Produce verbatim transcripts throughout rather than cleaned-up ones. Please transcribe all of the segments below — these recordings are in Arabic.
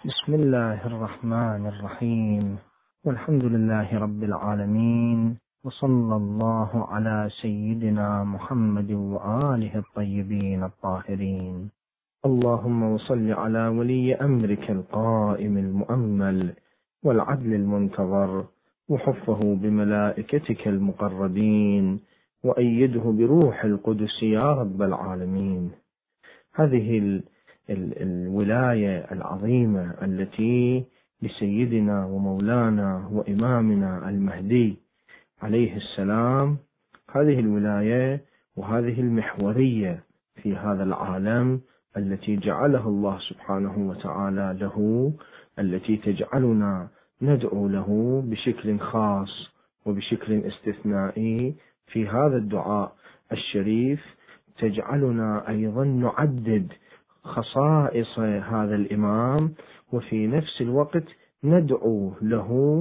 بسم الله الرحمن الرحيم، والحمد لله رب العالمين، وصلى الله على سيدنا محمد وآله الطيبين الطاهرين. اللهم صل على ولي أمرك القائم المؤمل والعدل المنتظر، وحفه بملائكتك المقربين، وأيده بروح القدس يا رب العالمين. هذه الولاية العظيمة التي لسيدنا ومولانا وإمامنا المهدي عليه السلام، هذه الولاية وهذه المحورية في هذا العالم التي جعلها الله سبحانه وتعالى له، التي تجعلنا ندعو له بشكل خاص وبشكل استثنائي في هذا الدعاء الشريف، تجعلنا أيضا نعدد خصائص هذا الإمام، وفي نفس الوقت ندعو له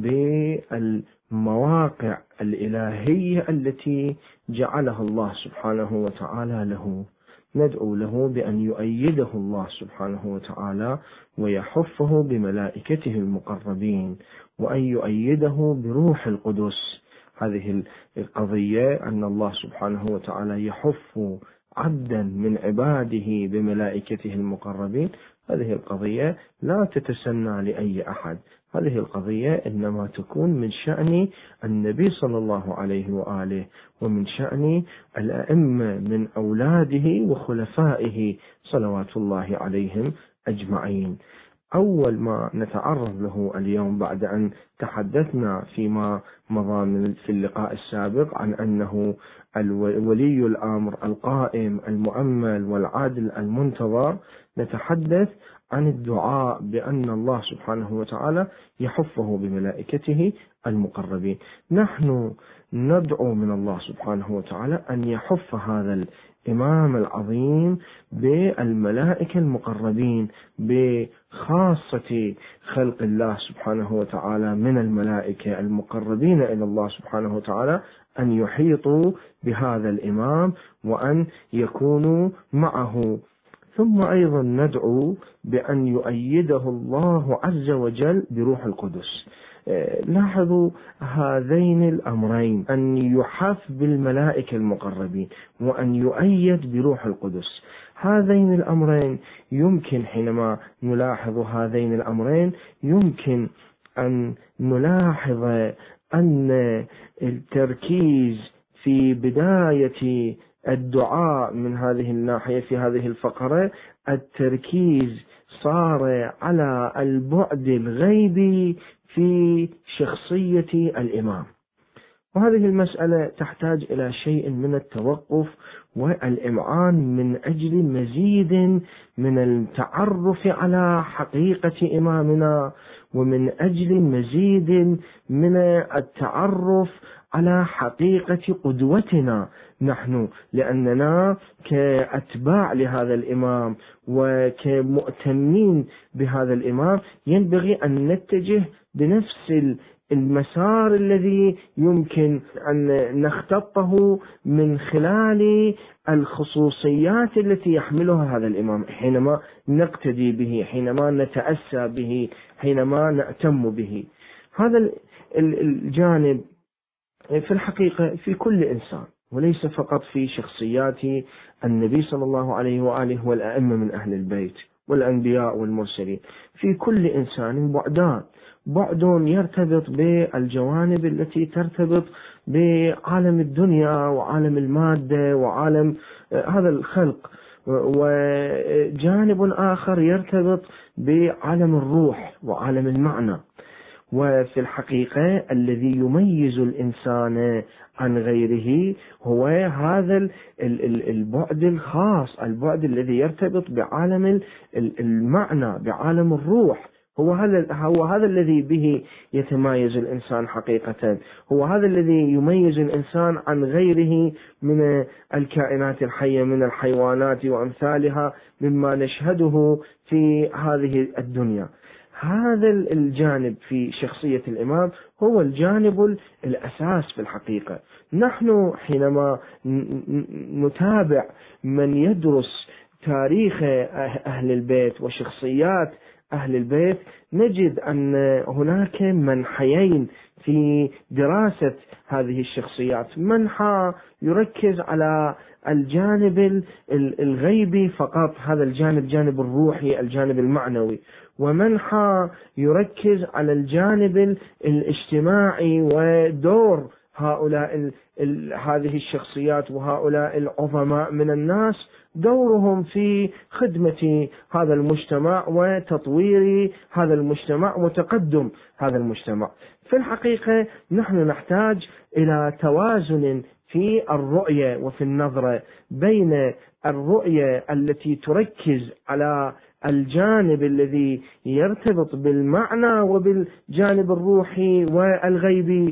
بالمواقع الإلهية التي جعلها الله سبحانه وتعالى له. ندعو له بأن يؤيده الله سبحانه وتعالى ويحفه بملائكته المقربين، وأن يؤيده بروح القدس. هذه القضية أن الله سبحانه وتعالى يحف عبدا من عباده بملائكته المقربين، هذه القضية لا تتسنى لأي أحد. هذه القضية إنما تكون من شأن النبي صلى الله عليه وآله، ومن شأن الأئمة من أولاده وخلفائه صلوات الله عليهم أجمعين. أول ما نتعرض له اليوم بعد أن تحدثنا فيما مضى في اللقاء السابق عن أنه الولي الأمر القائم المؤمل والعادل المنتظر، نتحدث عن الدعاء بأن الله سبحانه وتعالى يحفه بملائكته المقربين. نحن ندعو من الله سبحانه وتعالى أن يحف هذا الإمام العظيم بالملائكة المقربين، بخاصة خلق الله سبحانه وتعالى من الملائكة المقربين إلى الله سبحانه وتعالى، أن يحيطوا بهذا الإمام وأن يكونوا معه. ثم أيضا ندعو بأن يؤيده الله عز وجل بروح القدس. لاحظوا هذين الأمرين، أن يحف بالملائكة المقربين وأن يؤيد بروح القدس. هذين الأمرين يمكن حينما نلاحظ هذين الأمرين يمكن أن نلاحظ أن التركيز في بداية الدعاء من هذه الناحية في هذه الفقرة، التركيز صار على البعد الغيبي في شخصية الإمام، وهذه المسألة تحتاج إلى شيء من التوقف والإمعان من أجل مزيد من التعرف على حقيقة إمامنا، ومن أجل مزيد من التعرف على حقيقة قدوتنا نحن، لأننا كأتباع لهذا الإمام وكمؤتمين بهذا الإمام ينبغي أن نتجه بنفس المسار الذي يمكن أن نختطه من خلال الخصوصيات التي يحملها هذا الإمام، حينما نقتدي به، حينما نتأسى به، حينما نأتم به. هذا الجانب في الحقيقة في كل إنسان، وليس فقط في شخصيات النبي صلى الله عليه وآله والأئمة من أهل البيت والأنبياء والمرسلين. في كل إنسان بعدان، بعد يرتبط بالجوانب التي ترتبط بعالم الدنيا وعالم المادة وعالم هذا الخلق، وجانب آخر يرتبط بعالم الروح وعالم المعنى. وفي الحقيقة الذي يميز الإنسان عن غيره هو هذا البعد الخاص، البعد الذي يرتبط بعالم المعنى، بعالم الروح. هو هذا هو هذا الذي به يتميز الإنسان حقيقة، هو هذا الذي يميز الإنسان عن غيره من الكائنات الحية، من الحيوانات وأمثالها مما نشهده في هذه الدنيا. هذا الجانب في شخصية الإمام هو الجانب الأساس في الحقيقة. نحن حينما نتابع من يدرس تاريخ أهل البيت وشخصيات أهل البيت نجد أن هناك منحيين في دراسة هذه الشخصيات. منحى يركز على الجانب الغيبي فقط، هذا الجانب جانب الروحي الجانب المعنوي، ومنحى يركز على الجانب الاجتماعي ودور هؤلاء ال ال هذه الشخصيات وهؤلاء العظماء من الناس، دورهم في خدمة هذا المجتمع وتطوير هذا المجتمع وتقدم هذا المجتمع. في الحقيقة نحن نحتاج إلى توازن في الرؤية وفي النظرة بين الرؤية التي تركز على الجانب الذي يرتبط بالمعنى وبالجانب الروحي والغيبي،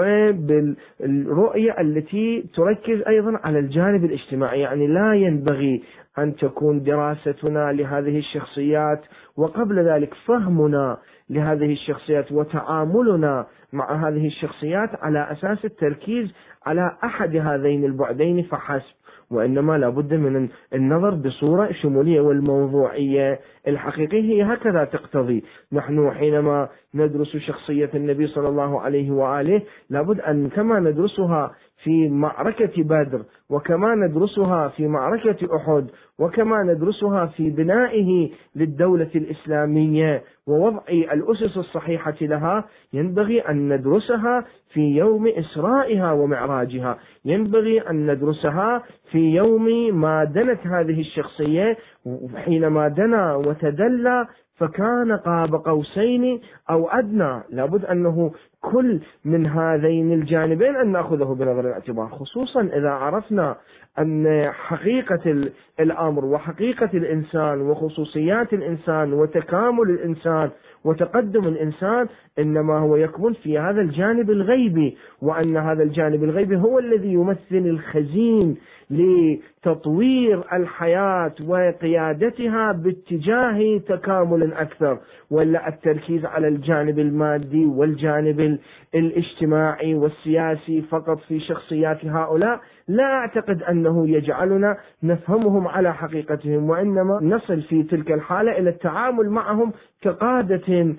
وبالرؤية التي تركز أيضا على الجانب الاجتماعي. يعني لا ينبغي أن تكون دراستنا لهذه الشخصيات وقبل ذلك فهمنا لهذه الشخصيات وتعاملنا مع هذه الشخصيات على أساس التركيز على أحد هذين البعدين فحسب، وإنما لابد من النظر بصورة شمولية، والموضوعية الحقيقية هي هكذا تقتضي. نحن حينما ندرس شخصية النبي صلى الله عليه وآله لابد أن كما ندرسها في معركة بدر، وكما ندرسها في معركة أحد، وكما ندرسها في بنائه للدولة الإسلامية ووضع الأسس الصحيحة لها، ينبغي أن ندرسها في يوم إسرائها ومعراجها، ينبغي أن ندرسها في يوم ما دنت هذه الشخصية، حينما دنا وتدلى فكان قاب قوسين أو أدنى. لابد أنه كل من هذين الجانبين أن نأخذه بنظر الاعتبار، خصوصا إذا عرفنا أن حقيقة الأمر وحقيقة الإنسان وخصوصيات الإنسان وتكامل الإنسان وتقدم الإنسان إنما هو يكمن في هذا الجانب الغيبي، وأن هذا الجانب الغيبي هو الذي يمثل الخزين لتطوير الحياة وقيادتها باتجاه تكامل أكثر. ولا التركيز على الجانب المادي والجانب الاجتماعي والسياسي فقط في شخصيات هؤلاء لا أعتقد أنه يجعلنا نفهمهم على حقيقتهم، وإنما نصل في تلك الحالة إلى التعامل معهم كقادة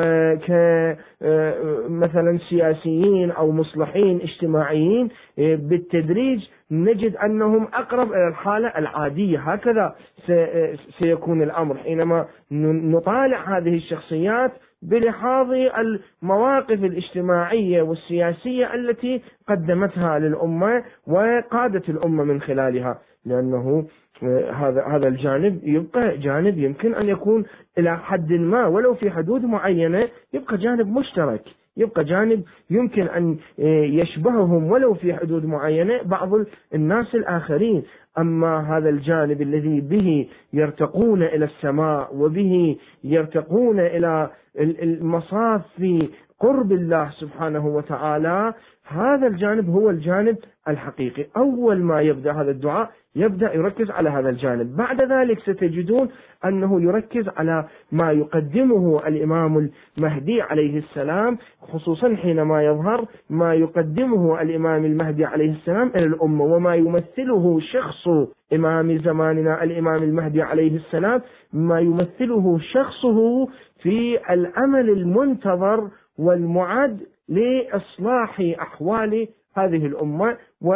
وكمثلا سياسيين أو مصلحين اجتماعيين. بالتدريج نجد أنهم أقرب إلى الحالة العادية. هكذا سيكون الأمر حينما نطالع هذه الشخصيات بلحاظ المواقف الاجتماعية والسياسية التي قدمتها للأمة وقادت الأمة من خلالها، لأنه هذا هذا الجانب يبقى جانب يمكن أن يكون إلى حد ما ولو في حدود معينة يبقى جانب مشترك، يبقى جانب يمكن أن يشبههم ولو في حدود معينة بعض الناس الآخرين. أما هذا الجانب الذي به يرتقون إلى السماء وبه يرتقون إلى المصاف في قرب الله سبحانه وتعالى، هذا الجانب هو الجانب الحقيقي. أول ما يبدأ هذا الدعاء يبدأ يركز على هذا الجانب، بعد ذلك ستجدون أنه يركز على ما يقدمه الإمام المهدي عليه السلام، خصوصا حينما يظهر ما يقدمه الإمام المهدي عليه السلام إلى الأمة وما يمثله شخص إمام زماننا الإمام المهدي عليه السلام، ما يمثله شخصه في الأمل المنتظر والمعد لإصلاح أحوال هذه الأمة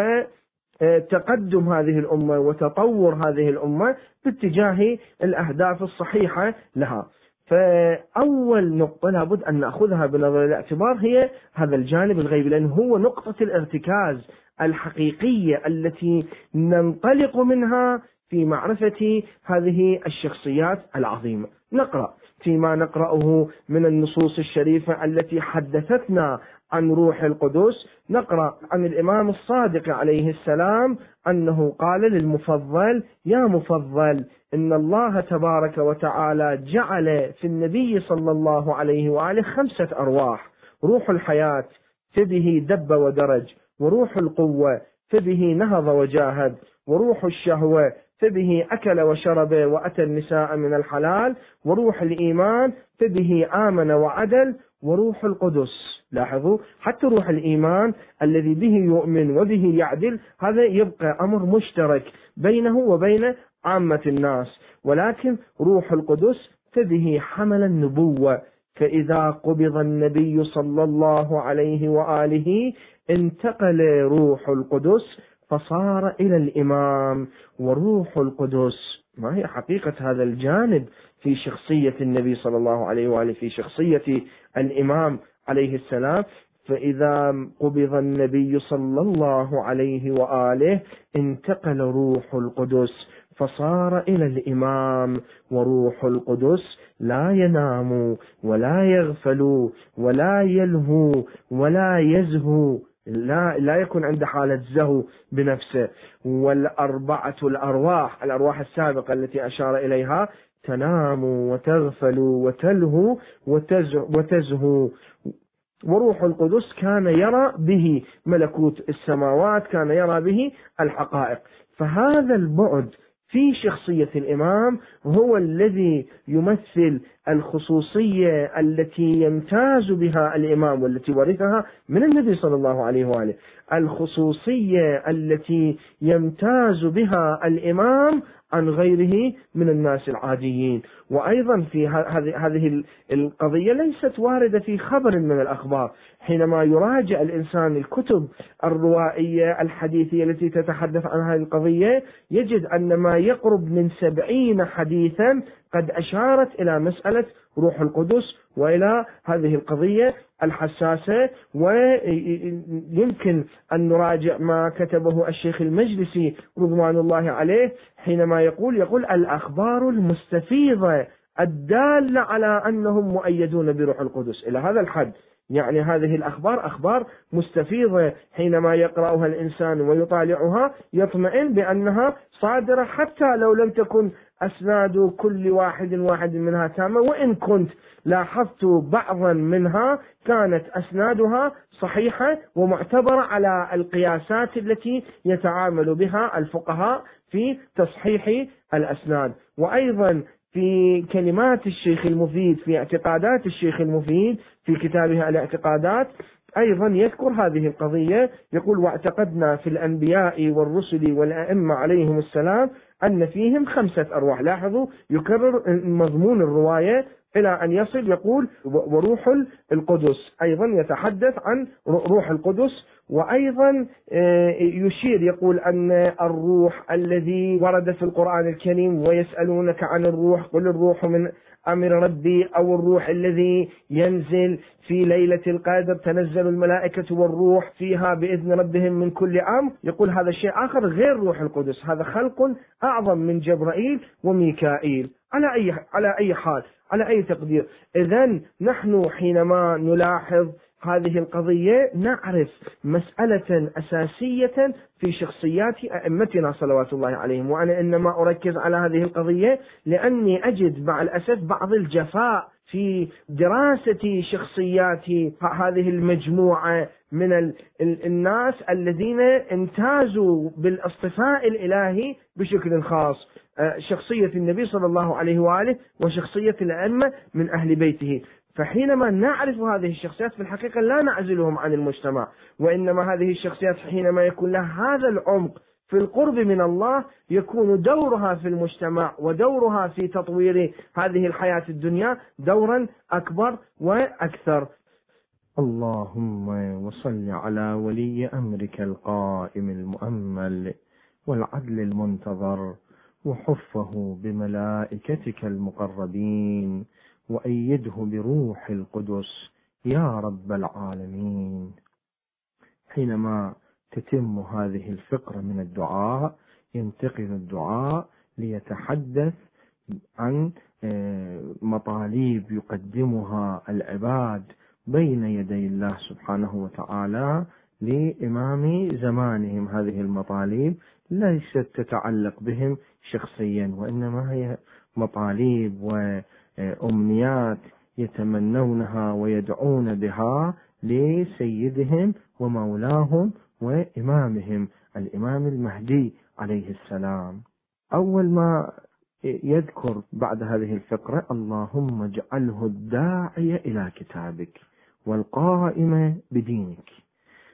وتقدم هذه الأمة وتطور هذه الأمة باتجاه الأهداف الصحيحة لها. فأول نقطة لابد أن نأخذها بنظر الاعتبار هي هذا الجانب الغيبي، لأنه هو نقطة الارتكاز الحقيقية التي ننطلق منها في معرفة هذه الشخصيات العظيمة. نقرأ فيما نقرأه من النصوص الشريفة التي حدثتنا عن روح القدس. نقرأ عن الإمام الصادق عليه السلام أنه قال للمفضل: يا مفضل، إن الله تبارك وتعالى جعل في النبي صلى الله عليه وآله خمسة أرواح: روح الحياة فبه دب ودرج، وروح القوة فبه نهض وجاهد، وروح الشهوة فبه أكل وشرب وأتى النساء من الحلال، وروح الإيمان فبه آمن وعدل، وروح القدس. لاحظوا حتى روح الإيمان الذي به يؤمن وبه يعدل هذا يبقى أمر مشترك بينه وبين عامة الناس، ولكن روح القدس بجسده حمل النبوة، فإذا قبض النبي صلى الله عليه وآله انتقل روح القدس فصار إلى الإمام. وروح القدس ما هي حقيقة هذا الجانب في شخصية النبي صلى الله عليه وآله، في شخصية الإمام عليه السلام؟ فإذا قبض النبي صلى الله عليه وآله انتقل روح القدس فصار إلى الإمام. وروح القدس لا ينام ولا يغفل ولا يلهو ولا يزهو، لا, لا يكون عند حالة زهو بنفسه. والأربعة الأرواح، الأرواح السابقة التي أشار إليها، تنام وتغفل وتلهو وتزهو. وروح القدس كان يرى به ملكوت السماوات، كان يرى به الحقائق. فهذا البعد في شخصية الإمام هو الذي يمثل الخصوصية التي يمتاز بها الإمام والتي ورثها من النبي صلى الله عليه وآله، الخصوصية التي يمتاز بها الإمام عن غيره من الناس العاديين. وأيضا في هذه القضية ليست واردة في خبر من الأخبار. حينما يراجع الإنسان الكتب الروائية الحديثية التي تتحدث عن هذه القضية يجد أن ما يقرب من سبعين حديثا قد أشارت إلى مسألة روح القدس وإلى هذه القضية الحساسة. ويمكن أن نراجع ما كتبه الشيخ المجلسي رضوان الله عليه حينما يقول يقول الأخبار المستفيضة الدالة على أنهم مؤيدون بروح القدس، إلى هذا الحد. يعني هذه الأخبار أخبار مستفيضة، حينما يقرأها الإنسان ويطالعها يطمئن بأنها صادرة، حتى لو لم تكن أسناد كل واحد واحد منها تامة، وإن كنت لاحظت بعضا منها كانت أسنادها صحيحة ومعتبرة على القياسات التي يتعامل بها الفقهاء في تصحيح الأسناد. وأيضا في كلمات الشيخ المفيد، في اعتقادات الشيخ المفيد في كتابه الاعتقادات، أيضا يذكر هذه القضية. يقول واعتقدنا في الأنبياء والرسل والأئمة عليهم السلام أن فيهم خمسة أرواح. لاحظوا يكرر مضمون الرواية إلى أن يصل يقول وروح القدس، أيضا يتحدث عن روح القدس. وأيضا يشير يقول أن الروح الذي ورد في القرآن الكريم ويسألونك عن الروح قل الروح من أمر ربي، أو الروح الذي ينزل في ليلة القدر تنزل الملائكة والروح فيها بإذن ربهم من كل أمر. يقول هذا شيء آخر غير روح القدس، هذا خلق أعظم من جبرائيل وميكائيل. على أي على أي حال، على أي تقدير، إذن نحن حينما نلاحظ هذه القضية نعرف مسألة أساسية في شخصيات أئمتنا صلوات الله عليهم. وأنا إنما أركز على هذه القضية لأني أجد مع الأسف بعض الجفاء في دراسة شخصيات هذه المجموعة من الناس الذين امتازوا بالاصطفاء الإلهي بشكل خاص، شخصية النبي صلى الله عليه وآله وشخصية الأئمة من أهل بيته. فحينما نعرف هذه الشخصيات في الحقيقة لا نعزلهم عن المجتمع، وإنما هذه الشخصيات حينما يكون لها هذا العمق في القرب من الله يكون دورها في المجتمع ودورها في تطوير هذه الحياة الدنيا دورا أكبر وأكثر. اللهم وصل على ولي أمرك القائم المؤمل والعدل المنتظر، وحفه بملائكتك المقربين، وأيده بروح القدس يا رب العالمين. حينما تتم هذه الفقرة من الدعاء ينتقل الدعاء ليتحدث عن مطالب يقدمها العباد بين يدي الله سبحانه وتعالى لإمام زمانهم. هذه المطالب ليست تتعلق بهم شخصيا، وإنما هي مطالب وأمنيات يتمنونها ويدعون بها لسيدهم ومولاهم وإمامهم الإمام المهدي عليه السلام. أول ما يذكر بعد هذه الفقرة اللهم اجعله الداعي إلى كتابك والقائم بدينك.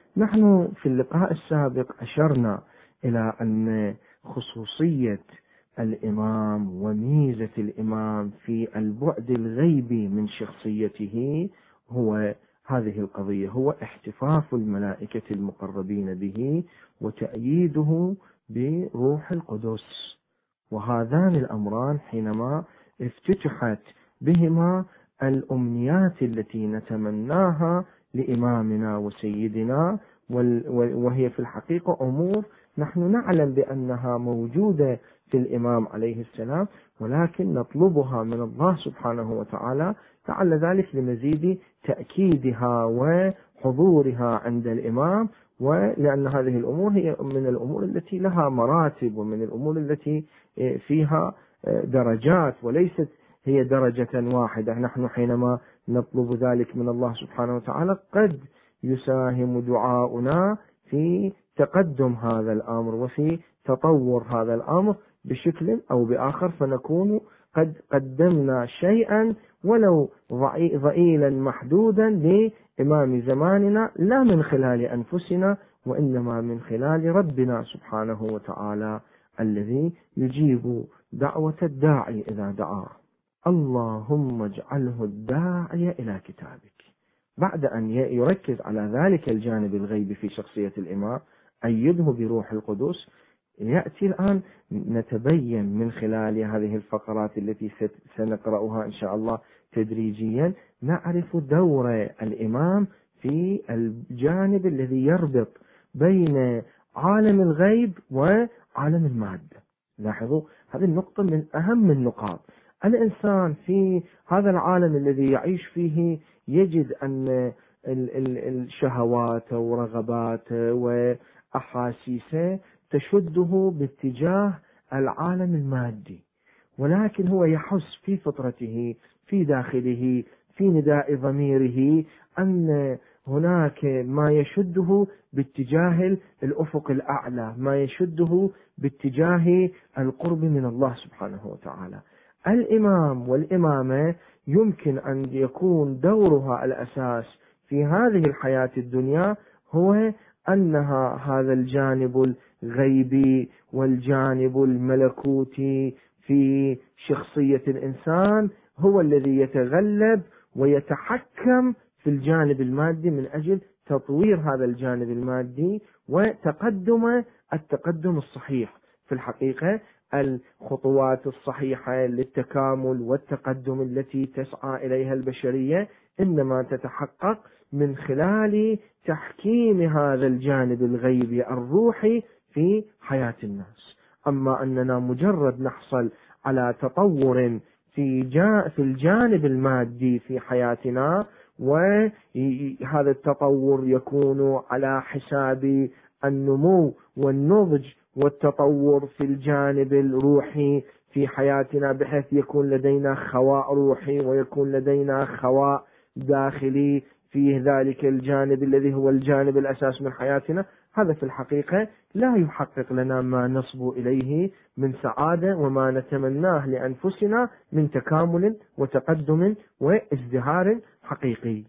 نحن في اللقاء السابق أشرنا إلى أن خصوصية الإمام وميزة الإمام في البعد الغيبي من شخصيته هو هذه القضية، هو احتفاف الملائكة المقربين به وتأييده بروح القدس. وهذان الأمران حينما افتتحت بهما الأمنيات التي نتمناها لإمامنا وسيدنا، وهي في الحقيقة أمور نحن نعلم بأنها موجودة في الإمام عليه السلام، ولكن نطلبها من الله سبحانه وتعالى، لعل ذلك لمزيد تأكيدها وحضورها عند الإمام، ولأن هذه الأمور هي من الأمور التي لها مراتب ومن الأمور التي فيها درجات وليست هي درجة واحدة. نحن حينما نطلب ذلك من الله سبحانه وتعالى قد يساهم دعاؤنا في تقدم هذا الأمر وفي تطور هذا الأمر بشكل أو بآخر، فنكون قد قدمنا شيئا ولو ضئيلا محدودا لإمام زماننا، لا من خلال أنفسنا وإنما من خلال ربنا سبحانه وتعالى الذي يجيب دعوة الداعي إذا دعاه. اللهم اجعله الداعي إلى كتابك. بعد أن يركز على ذلك الجانب الغيبي في شخصية الإمام أيده بروح القدس، يأتي الآن نتبين من خلال هذه الفقرات التي سنقرأها إن شاء الله تدريجيا، نعرف دور الإمام في الجانب الذي يربط بين عالم الغيب وعالم المادة. لاحظوا هذه النقطة من أهم النقاط. الإنسان في هذا العالم الذي يعيش فيه يجد أن الشهوات ورغبات وأحاسيسه تشده باتجاه العالم المادي، ولكن هو يحس في فطرته في داخله في نداء ضميره أن هناك ما يشده باتجاه الأفق الأعلى، ما يشده باتجاه القرب من الله سبحانه وتعالى. الإمام والإمامة يمكن أن يكون دورها الأساس في هذه الحياة الدنيا هو أنها هذا الجانب الغيبي والجانب الملكوتي في شخصية الإنسان هو الذي يتغلب ويتحكم في الجانب المادي من أجل تطوير هذا الجانب المادي وتقدم التقدم الصحيح. في الحقيقة الخطوات الصحيحة للتكامل والتقدم التي تسعى إليها البشرية إنما تتحقق من خلال تحكيم هذا الجانب الغيبي الروحي في حياة الناس. أما أننا مجرد نحصل على تطور في جا في الجانب المادي في حياتنا، وهذا التطور يكون على حساب النمو والنضج والتطور في الجانب الروحي في حياتنا، بحيث يكون لدينا خواء روحي ويكون لدينا خواء داخلي في ذلك الجانب الذي هو الجانب الأساس من حياتنا، هذا في الحقيقة لا يحقق لنا ما نصبو إليه من سعادة وما نتمناه لأنفسنا من تكامل وتقدم وازدهار حقيقي.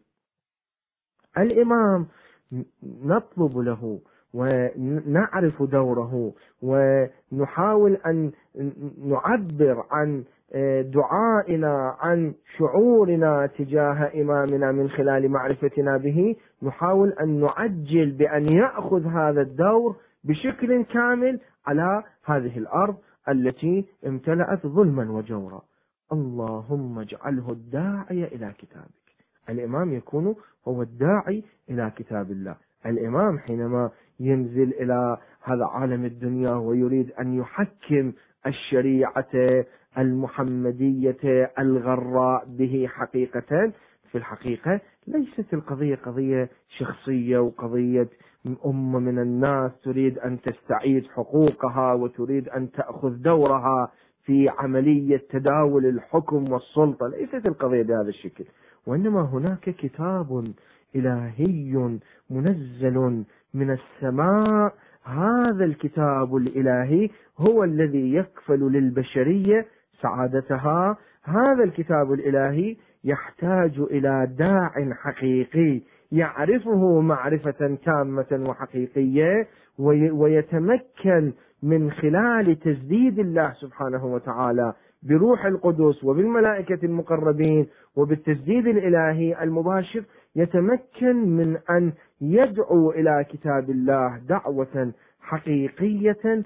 الإمام نطلب له ونعرف دوره ونحاول أن نعبر عن دعائنا عن شعورنا تجاه إمامنا من خلال معرفتنا به، نحاول أن نعجل بأن يأخذ هذا الدور بشكل كامل على هذه الأرض التي امتلأت ظلما وجورا. اللهم اجعله الداعي إلى كتابك. الإمام يكون هو الداعي إلى كتاب الله. الإمام حينما ينزل إلى هذا عالم الدنيا ويريد أن يحكم الشريعة المحمدية الغراء به حقيقة، في الحقيقة ليست القضية قضية شخصية وقضية أمة من الناس تريد أن تستعيد حقوقها وتريد أن تأخذ دورها في عملية تداول الحكم والسلطة. ليست القضية بهذا الشكل، وإنما هناك كتاب إلهي منزل من السماء. هذا الكتاب الإلهي هو الذي يكفل للبشرية سعادتها. هذا الكتاب الإلهي يحتاج إلى داع حقيقي يعرفه معرفة تامة وحقيقية ويتمكن من خلال تجديد الله سبحانه وتعالى بروح القدس وبالملائكة المقربين وبالتجديد الإلهي المباشر، يتمكن من أن يدعو إلى كتاب الله دعوة حقيقية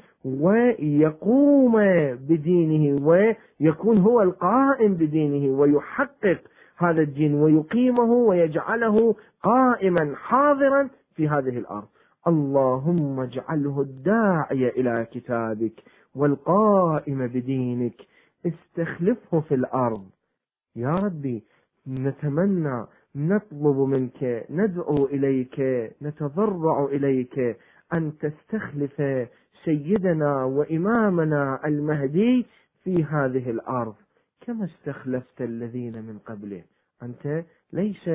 ويقوم بدينه، ويكون هو القائم بدينه ويحقق هذا الدين ويقيمه ويجعله قائما حاضرا في هذه الأرض. اللهم اجعله الداعي إلى كتابك والقائم بدينك، استخلفه في الأرض. يا ربي نتمنى، نطلب منك، ندعو إليك، نتضرع إليك أن تستخلف سيدنا وإمامنا المهدي في هذه الأرض كما استخلفت الذين من قبله. أنت ليس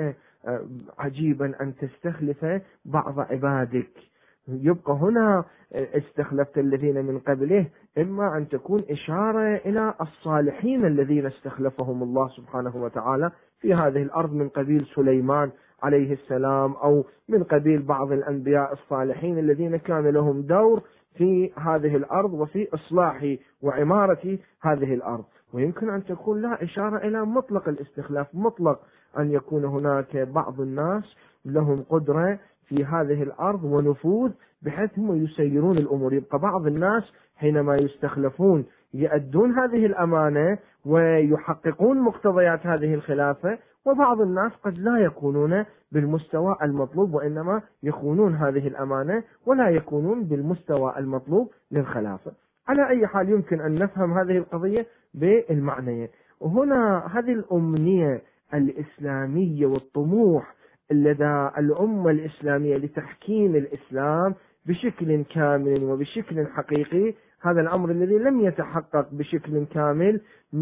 عجيبا أن تستخلف بعض عبادك. يبقى هنا استخلفت الذين من قبله، إما أن تكون إشارة إلى الصالحين الذين استخلفهم الله سبحانه وتعالى في هذه الأرض من قبيل سليمان عليه السلام، أو من قبيل بعض الأنبياء الصالحين الذين كان لهم دور في هذه الأرض وفي إصلاح وعمارة هذه الأرض. ويمكن أن تكون لها إشارة إلى مطلق الاستخلاف، مطلق أن يكون هناك بعض الناس لهم قدرة في هذه الأرض ونفوذ بحيث هم يسيرون الأمور. يبقى بعض الناس حينما يستخلفون يؤدون هذه الأمانة ويحققون مقتضيات هذه الخلافة، وبعض الناس قد لا يكونون بالمستوى المطلوب وإنما يخونون هذه الأمانة ولا يكونون بالمستوى المطلوب للخلافة. على أي حال يمكن أن نفهم هذه القضية بالمعنى. وهنا هذه الأمنية الإسلامية والطموح لدى الأمة الإسلامية لتحكيم الإسلام بشكل كامل وبشكل حقيقي، هذا الأمر الذي لم يتحقق بشكل كامل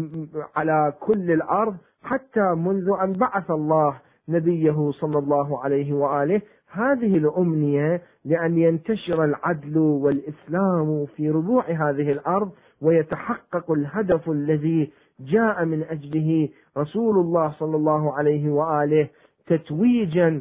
على كل الأرض حتى منذ أن بعث الله نبيه صلى الله عليه وآله. هذه الأمنية لأن ينتشر العدل والإسلام في ربوع هذه الأرض ويتحقق الهدف الذي جاء من أجله رسول الله صلى الله عليه وآله تتويجا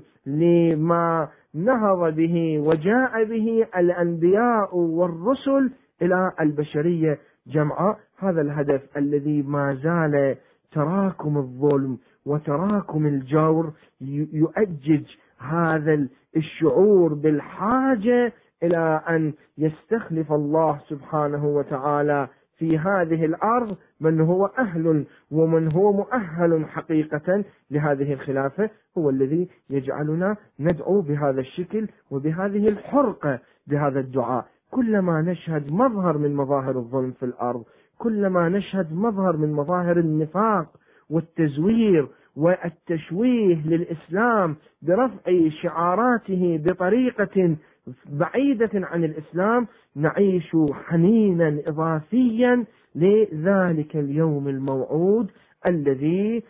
لما نهض به وجاء به الأنبياء والرسل إلى البشرية جمعاء. هذا الهدف الذي ما زال تراكم الظلم وتراكم الجور يؤجج هذا الشعور بالحاجة إلى أن يستخلف الله سبحانه وتعالى في هذه الأرض من هو أهل ومن هو مؤهل حقيقة لهذه الخلافة، هو الذي يجعلنا ندعو بهذا الشكل وبهذه الحرقة بهذا الدعاء. كلما نشهد مظهر من مظاهر الظلم في الأرض، كلما نشهد مظهر من مظاهر النفاق والتزوير والتشويه للإسلام برفع شعاراته بطريقة بعيدة عن الإسلام، نعيش حنينا إضافيا لذلك اليوم الموعود الذي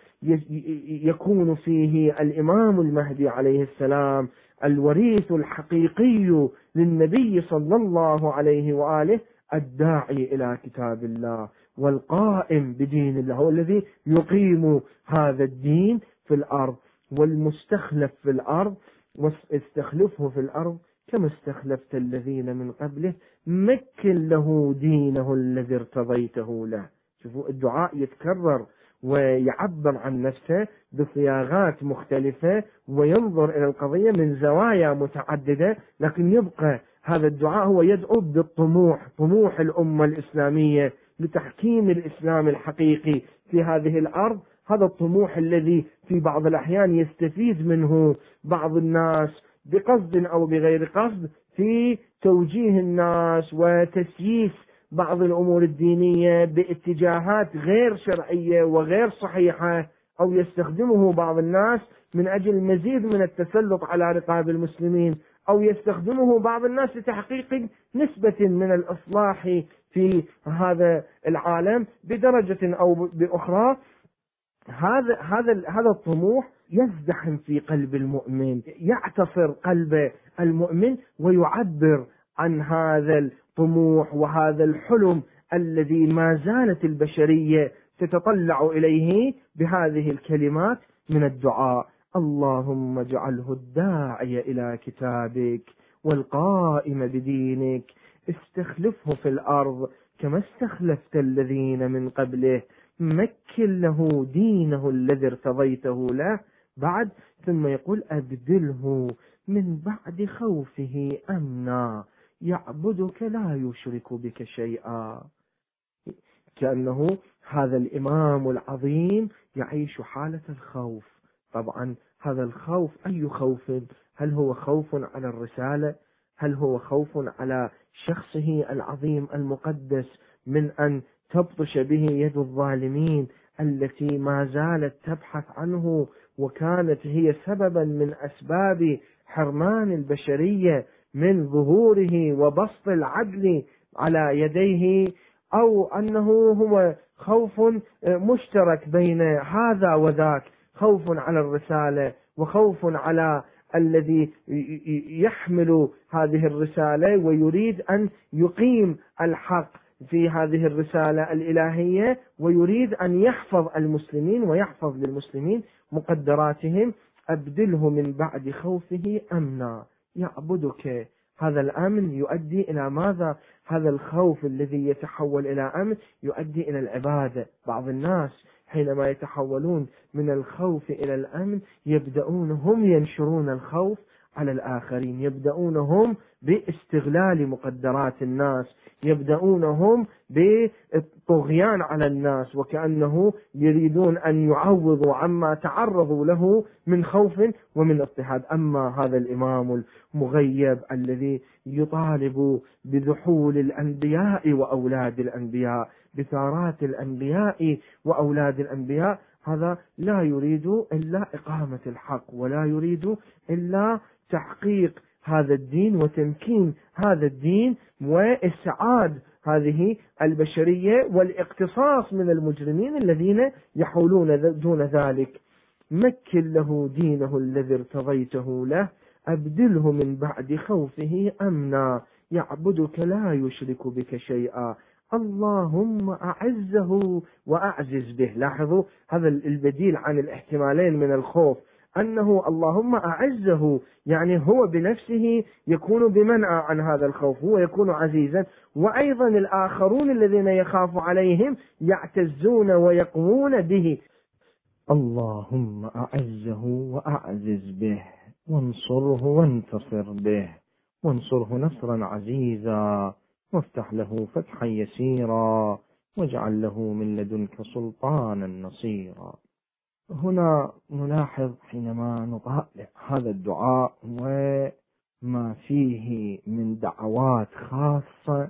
يكون فيه الإمام المهدي عليه السلام الوريث الحقيقي للنبي صلى الله عليه وآله، الداعي إلى كتاب الله والقائم بدين الله، هو الذي يقيم هذا الدين في الأرض. والمستخلف في الأرض واستخلفه في الأرض كما استخلفت الذين من قبله، مكن له دينه الذي ارتضيته له. شوفوا الدعاء يتكرر ويعبر عن نفسه بصياغات مختلفة وينظر إلى القضية من زوايا متعددة، لكن يبقى هذا الدعاء هو يدعو بالطموح، طموح الأمة الإسلامية لتحكيم الإسلام الحقيقي في هذه الأرض. هذا الطموح الذي في بعض الأحيان يستفيد منه بعض الناس بقصد أو بغير قصد في توجيه الناس وتسييس بعض الأمور الدينية باتجاهات غير شرعية وغير صحيحة، أو يستخدمه بعض الناس من أجل مزيد من التسلط على رقاب المسلمين، أو يستخدمه بعض الناس لتحقيق نسبة من الإصلاح في هذا العالم بدرجة أو بأخرى. هذا هذا هذا الطموح يزدحم في قلب المؤمن، يعتصر قلب المؤمن ويعبر عن هذا الطموح وهذا الحلم الذي ما زالت البشرية تتطلع إليه بهذه الكلمات من الدعاء. اللهم اجعله الداعي إلى كتابك والقائم بدينك، استخلفه في الأرض كما استخلفت الذين من قبله، مكن له دينه الذي ارتضيته له. بعد ثم يقول أبدله من بعد خوفه أمنا يعبدك لا يشرك بك شيئا. كأنه هذا الإمام العظيم يعيش حالة الخوف. طبعا هذا الخوف أي خوف؟ هل هو خوف على الرسالة؟ هل هو خوف على شخصه العظيم المقدس من أن تبطش به يد الظالمين التي ما زالت تبحث عنه، وكانت هي سببا من أسباب حرمان البشرية من ظهوره وبسط العدل على يديه؟ أو أنه هو خوف مشترك بين هذا وذاك، خوف على الرسالة وخوف على الذي يحمل هذه الرسالة ويريد أن يقيم الحق في هذه الرسالة الإلهية، ويريد أن يحفظ المسلمين ويحفظ للمسلمين مقدراتهم. أبدله من بعد خوفه أمنا يعبدك. هذا الأمن يؤدي إلى ماذا؟ هذا الخوف الذي يتحول إلى أمن يؤدي إلى العبادة. بعض الناس حينما يتحولون من الخوف إلى الأمن يبدأون هم ينشرون الخوف على الآخرين، يبدأون هم باستغلال مقدرات الناس، يبدأون هم بالطغيان على الناس، وكأنه يريدون أن يعوضوا عما تعرضوا له من خوف ومن اضطهاد. أما هذا الإمام المغيب الذي يطالب بذحول الأنبياء وأولاد الأنبياء، بثارات الأنبياء وأولاد الأنبياء، هذا لا يريد إلا إقامة الحق، ولا يريد إلا تحقيق هذا الدين وتمكين هذا الدين وإسعاد هذه البشرية والاقتصاص من المجرمين الذين يحولون دون ذلك. مكن له دينه الذي ارتضيته له أبدله من بعد خوفه أمنا يعبدك لا يشرك بك شيئا اللهم أعزه وأعزز به. لاحظوا هذا البديل عن الاحتمالين من الخوف، أنه اللهم أعزه يعني هو بنفسه يكون بمنع عن هذا الخوف، هو يكون عزيزا، وأيضا الآخرون الذين يخاف عليهم يعتزون ويقوون به. اللهم أعزه وأعزز به وانصره وانتصر به، وانصره نصرا عزيزا وافتح له فتحا يسيرا واجعل له من لدنك سلطانا نصيرا. هنا نلاحظ حينما نطالع هذا الدعاء وما فيه من دعوات خاصة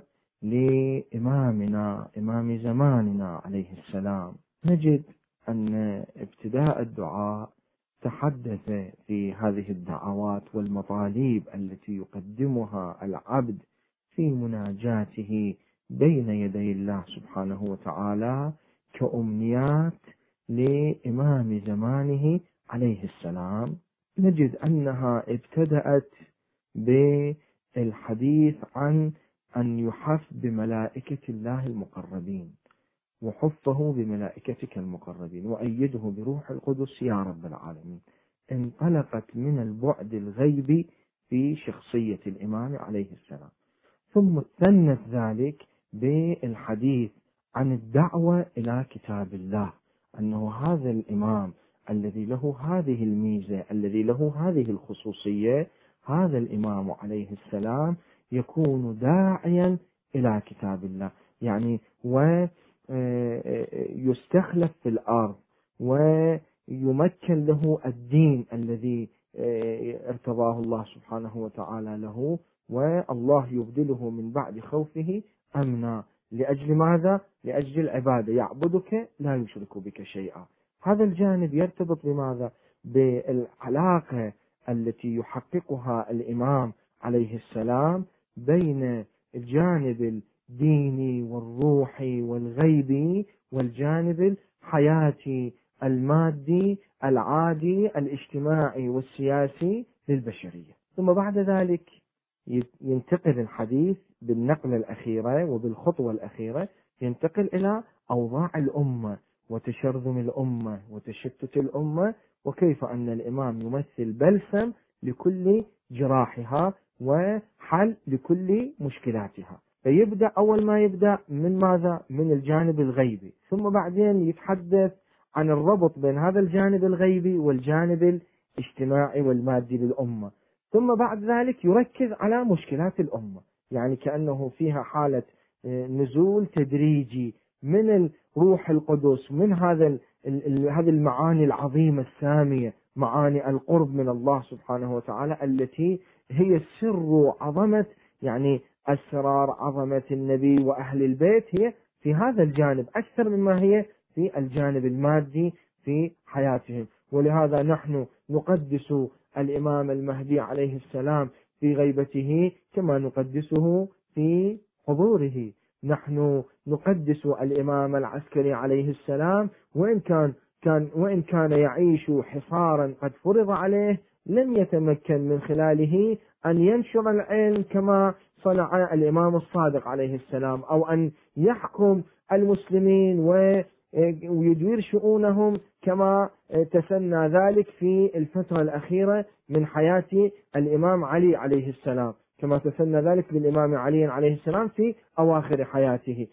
لإمامنا إمام زماننا عليه السلام، نجد أن ابتداء الدعاء تحدث في هذه الدعوات والمطالب التي يقدمها العبد في مناجاته بين يدي الله سبحانه وتعالى كأمنيات لإمام زمانه عليه السلام. نجد أنها ابتدأت بالحديث عن أن يحف بملائكة الله المقربين، وحفه بملائكتك المقربين، وأيده بروح القدس يا رب العالمين. انطلقت من البعد الغيبي في شخصية الإمام عليه السلام، ثم ثنت ذلك بالحديث عن الدعوة إلى كتاب الله، أنه هذا الإمام الذي له هذه الميزة الذي له هذه الخصوصية، هذا الإمام عليه السلام يكون داعيا إلى كتاب الله، يعني ويستخلف في الأرض ويمكن له الدين الذي ارتضاه الله سبحانه وتعالى له، والله يبدله من بعد خوفه أمنا. لأجل ماذا؟ لأجل العبادة، يعبدك لا يشرك بك شيئا. هذا الجانب يرتبط بماذا؟ بالعلاقة التي يحققها الإمام عليه السلام بين الجانب الديني والروحي والغيبي والجانب الحياتي المادي العادي الاجتماعي والسياسي للبشرية. ثم بعد ذلك ينتقل الحديث بالنقلة الأخيرة وبالخطوة الأخيرة، ينتقل إلى أوضاع الأمة وتشرذم الأمة وتشتت الأمة، وكيف أن الإمام يمثل بلسم لكل جراحها وحل لكل مشكلاتها. فيبدأ أول ما يبدأ من ماذا؟ من الجانب الغيبي، ثم بعدين يتحدث عن الربط بين هذا الجانب الغيبي والجانب الاجتماعي والمادي للأمة، ثم بعد ذلك يركز على مشكلات الأمة، يعني كأنه فيها حالة نزول تدريجي من الروح القدس، من هذا هذه المعاني العظيمة السامية، معاني القرب من الله سبحانه وتعالى التي هي سر عظمة، يعني أسرار عظمة النبي وأهل البيت هي في هذا الجانب أكثر مما هي في الجانب المادي في حياتهم. ولهذا نحن نقدس الإمام المهدي عليه السلام في غيبته كما نقدسه في حضوره. نحن نقدس الإمام العسكري عليه السلام وإن كان كان وإن كان يعيش حصارا قد فرض عليه، لم يتمكن من خلاله أن ينشر العلم كما صنع الإمام الصادق عليه السلام، أو أن يحكم المسلمين ويدير شؤونهم كما تسنى ذلك في الفترة الأخيرة من حياة الإمام علي عليه السلام، كما تسنى ذلك للإمام علي عليه السلام في أواخر حياته.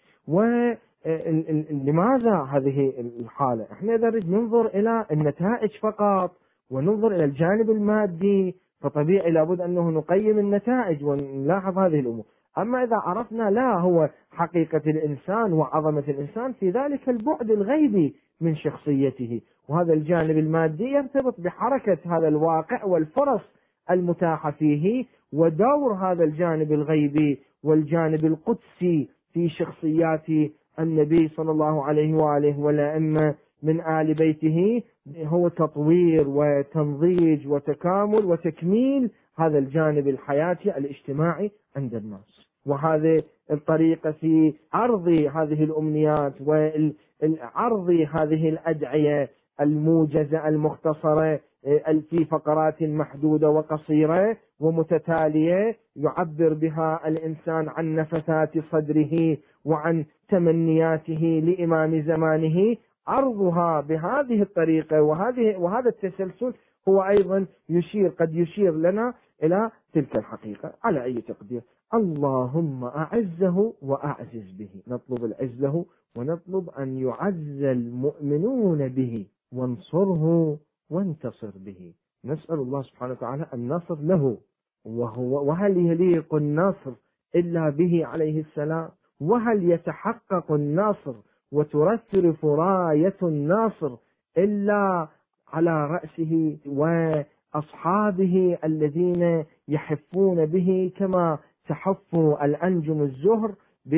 ولماذا هذه الحالة؟ احنا إذا نريد ننظر إلى النتائج فقط وننظر إلى الجانب المادي فطبيعي لابد أنه نقيم النتائج ونلاحظ هذه الأمور. أما إذا عرفنا لا هو حقيقة الإنسان وعظمة الإنسان في ذلك البعد الغيبي من شخصيته، وهذا الجانب المادي يرتبط بحركة هذا الواقع والفرص المتاحة فيه، ودور هذا الجانب الغيبي والجانب القدسي في شخصيات النبي صلى الله عليه وآله والأئمة من آل بيته هو تطوير وتنضيج وتكامل وتكميل هذا الجانب الحياتي الاجتماعي عند الناس. وهذه الطريقة في عرض هذه الأمنيات وعرض هذه الأدعية الموجزة المختصرة في فقرات محدودة وقصيرة ومتتالية يعبر بها الإنسان عن نفثات صدره وعن تمنياته لإمام زمانه. عرضها بهذه الطريقة وهذه وهذا التسلسل هو أيضا يشير قد يشير لنا إلى تلك الحقيقة. على أي تقدير؟ اللهم أعزه وأعزز به، نطلب العز له ونطلب أن يعز المؤمنون به وانصره وانتصر به. نسأل الله سبحانه وتعالى النصر له، وهو وهل يليق النصر إلا به عليه السلام؟ وهل يتحقق النصر وترثرف راية الناصر إلا على رأسه وأصحابه الذين يحفون به كما تحف الأنجم الزهر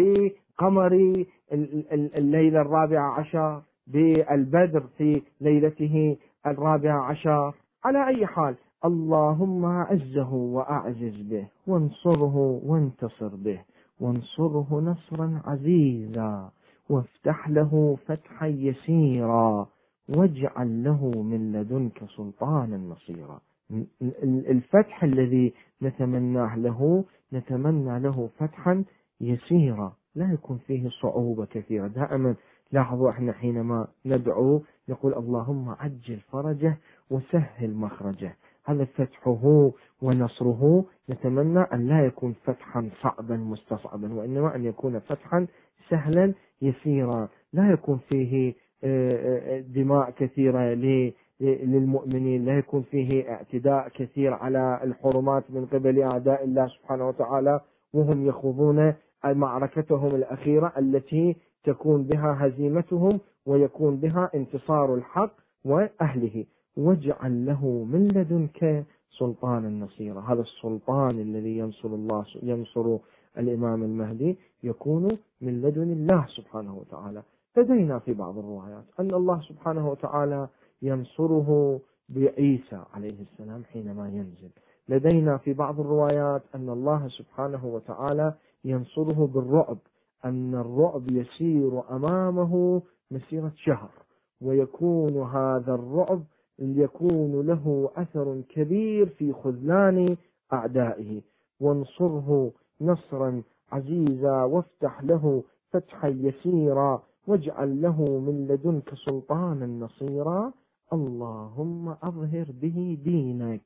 بقمر الليلة الرابعة عشر، بالبدر في ليلته الرابعة عشر؟ على أي حال، اللهم أعزه وأعزز به وانصره وانتصر به، وانصره نصرا عزيزا، وافتح له فتحا يسيرا، واجعل له من لدنك سلطانا نصيرا. الفتح الذي نتمناه له نتمنى له فتحا يسيرا لا يكون فيه صعوبة كثيرة. دائما لاحظوا احنا حينما ندعو نقول اللهم عجل فرجه وسهل مخرجه. هذا فتحه ونصره نتمنى أن لا يكون فتحا صعبا مستصعبا، وإنما أن يكون فتحا سهلا يسيرا، لا يكون فيه دماء كثيرة للمؤمنين، لا يكون فيه اعتداء كثير على الحرمات من قبل أعداء الله سبحانه وتعالى وهم يخوضون معركتهم الأخيرة التي تكون بها هزيمتهم ويكون بها انتصار الحق وأهله. واجعل له من لدنك سلطانا نصيرا. هذا السلطان الذي ينصر الله ينصر الإمام المهدي يكون من لدن الله سبحانه وتعالى. لدينا في بعض الروايات أن الله سبحانه وتعالى ينصره بعيسى عليه السلام حينما ينزل. لدينا في بعض الروايات أن الله سبحانه وتعالى ينصره بالرعب، أن الرعب يسير أمامه مسيرة شهر، ويكون هذا الرعب يكون له أثر كبير في خذلان أعدائه. وانصره نصرا عزيزا، وافتح له فتحا يسيرا، واجعل له من لدنك سلطانا نصيرا. اللهم أظهر به دينك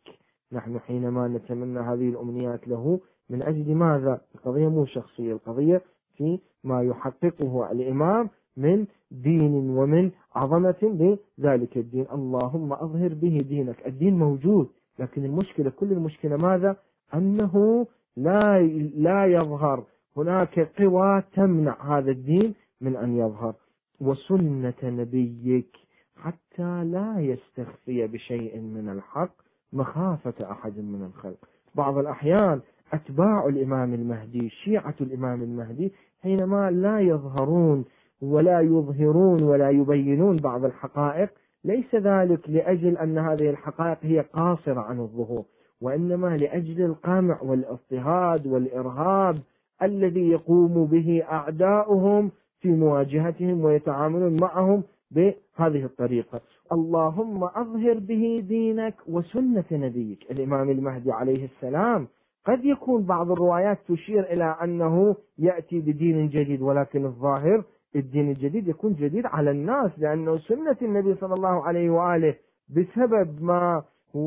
نحن حينما نتمنى هذه الأمنيات له من أجل ماذا؟ القضية مو شخصية، القضية في ما يحققه الإمام من دين ومن عظمة لذلك الدين. اللهم أظهر به دينك. الدين موجود، لكن المشكلة كل المشكلة ماذا؟ أنه لا لا يظهر. هناك قوى تمنع هذا الدين من أن يظهر. وسنة نبيك حتى لا يستخفي بشيء من الحق مخافة أحد من الخلق. بعض الأحيان أتباع الإمام المهدي، شيعة الإمام المهدي، حينما لا يظهرون ولا يظهرون ولا يبينون بعض الحقائق، ليس ذلك لأجل أن هذه الحقائق هي قاصرة عن الظهور، وإنما لأجل القمع والاضطهاد والإرهاب الذي يقوم به أعداؤهم في مواجهتهم ويتعاملون معهم بهذه الطريقة. اللهم أظهر به دينك وسنة نبيك. الإمام المهدي عليه السلام قد يكون بعض الروايات تشير إلى أنه يأتي بدين جديد، ولكن الظاهر الدين الجديد يكون جديد على الناس، لأنه سنة النبي صلى الله عليه وآله بسبب ما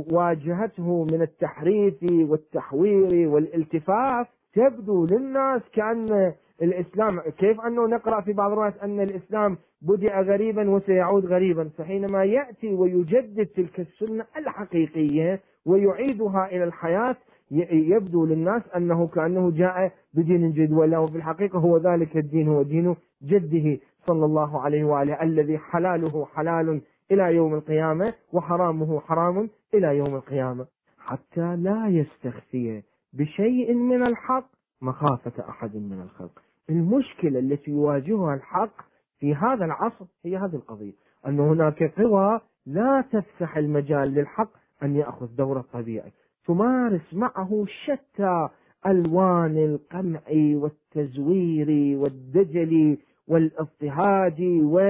واجهته من التحريف والتحوير والالتفاف تبدو للناس كأن الإسلام، كيف أنه نقرأ في بعض الروايات أن الإسلام بدأ غريبا وسيعود غريبا، فحينما يأتي ويجدد تلك السنة الحقيقية ويعيدها إلى الحياة يبدو للناس أنه كأنه جاء بدين جديد، ولا في الحقيقة هو ذلك الدين هو دين جده صلى الله عليه وآله الذي حلاله حلال إلى يوم القيامة وحرامه حرام إلى يوم القيامة، حتى لا يستخفي بشيء من الحق مخافة أحد من الخلق. المشكلة التي يواجهها الحق في هذا العصر هي هذه القضية، أن هناك قوى لا تفسح المجال للحق أن يأخذ دوره الطبيعي، تمارس معه شتى ألوان القمع والتزوير والدجل والاضطهاد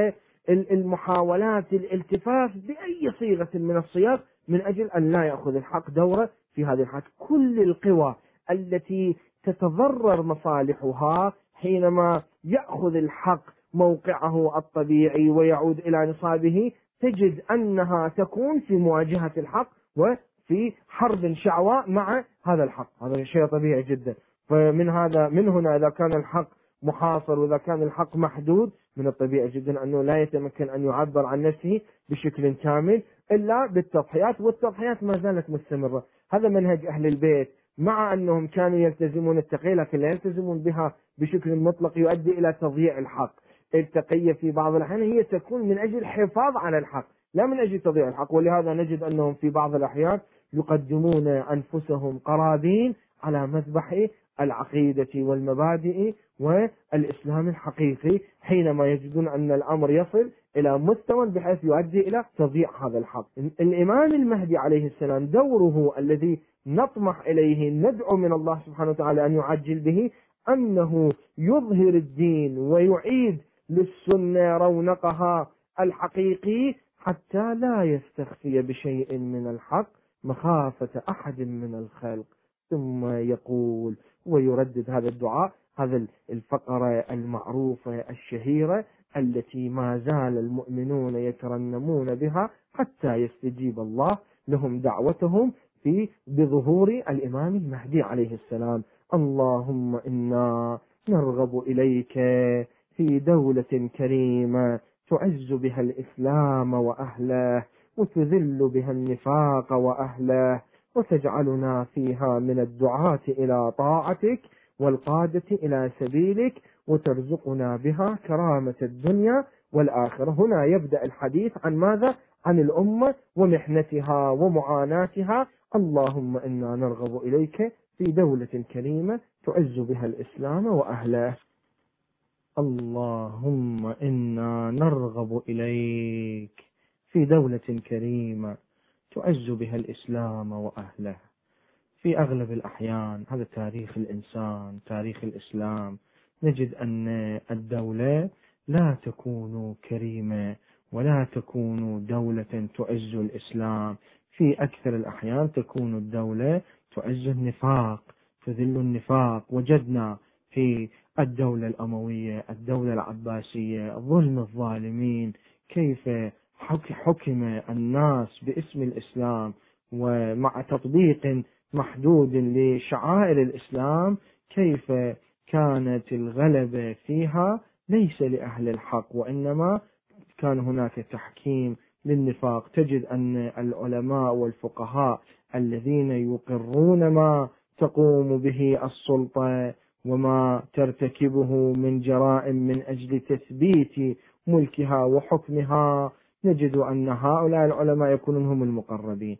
والمحاولات الالتفاف بأي صيغة من الصيغ من أجل أن لا يأخذ الحق دوره في هذه الحالة. كل القوى التي تتضرر مصالحها حينما يأخذ الحق موقعه الطبيعي ويعود إلى نصابه تجد أنها تكون في مواجهة الحق وفي حرب شعواء مع هذا الحق. هذا شيء طبيعي جدا. فمن هذا من هنا إذا كان الحق محاصر وإذا كان الحق محدود، من الطبيعي جدا أنه لا يتمكن أن يعبر عن نفسه بشكل كامل إلا بالتضحيات، والتضحيات ما زالت مستمرة. هذا منهج أهل البيت، مع أنهم كانوا يلتزمون التقية لكن لا يلتزمون بها بشكل مطلق يؤدي إلى تضييع الحق. التقية في بعض الأحيان هي تكون من أجل الحفاظ على الحق لا من أجل تضييع الحق، ولهذا نجد أنهم في بعض الأحيان يقدمون أنفسهم قرابين على مذبح العقيدة والمبادئ والإسلام الحقيقي حينما يجدون أن الأمر يصل إلى مستوى بحيث يؤدي إلى تضييع هذا الحق. الإمام المهدي عليه السلام دوره الذي نطمح إليه ندعو من الله سبحانه وتعالى أن يعجل به أنه يظهر الدين ويعيد للسنة رونقها الحقيقي حتى لا يستخفي بشيء من الحق مخافة أحد من الخلق. ثم يقول ويردد هذا الدعاء، هذا الفقرة المعروفة الشهيرة التي ما زال المؤمنون يترنمون بها حتى يستجيب الله لهم دعوتهم في بظهور الإمام المهدي عليه السلام. اللهم إنا نرغب إليك في دولة كريمة تعز بها الإسلام وأهله وتذل بها النفاق وأهله، وتجعلنا فيها من الدعاة إلى طاعتك والقادة إلى سبيلك، وترزقنا بها كرامة الدنيا والآخرة. هنا يبدأ الحديث عن ماذا؟ عن الأمة ومحنتها ومعاناتها. اللهم إنا نرغب إليك في دولة كريمة تعز بها الإسلام وأهله. اللهم إنا نرغب إليك في دولة كريمة تعز بها الإسلام وأهله. في أغلب الأحيان هذا تاريخ الإنسان، تاريخ الإسلام، نجد أن الدولة لا تكون كريمة ولا تكون دولة تعز الإسلام. في أكثر الأحيان تكون الدولة تعز النفاق، تذل النفاق. وجدنا في الدولة الأموية، الدولة العباسية، ظلم الظالمين، كيف حكم الناس باسم الإسلام ومع تطبيق محدود لشعائر الإسلام كيف كانت الغلبة فيها ليس لأهل الحق، وإنما كان هناك تحكيم للنفاق. تجد أن العلماء والفقهاء الذين يقرون ما تقوم به السلطة وما ترتكبه من جرائم من أجل تثبيت ملكها وحكمها، نجد أن هؤلاء العلماء يكونون هم المقربين.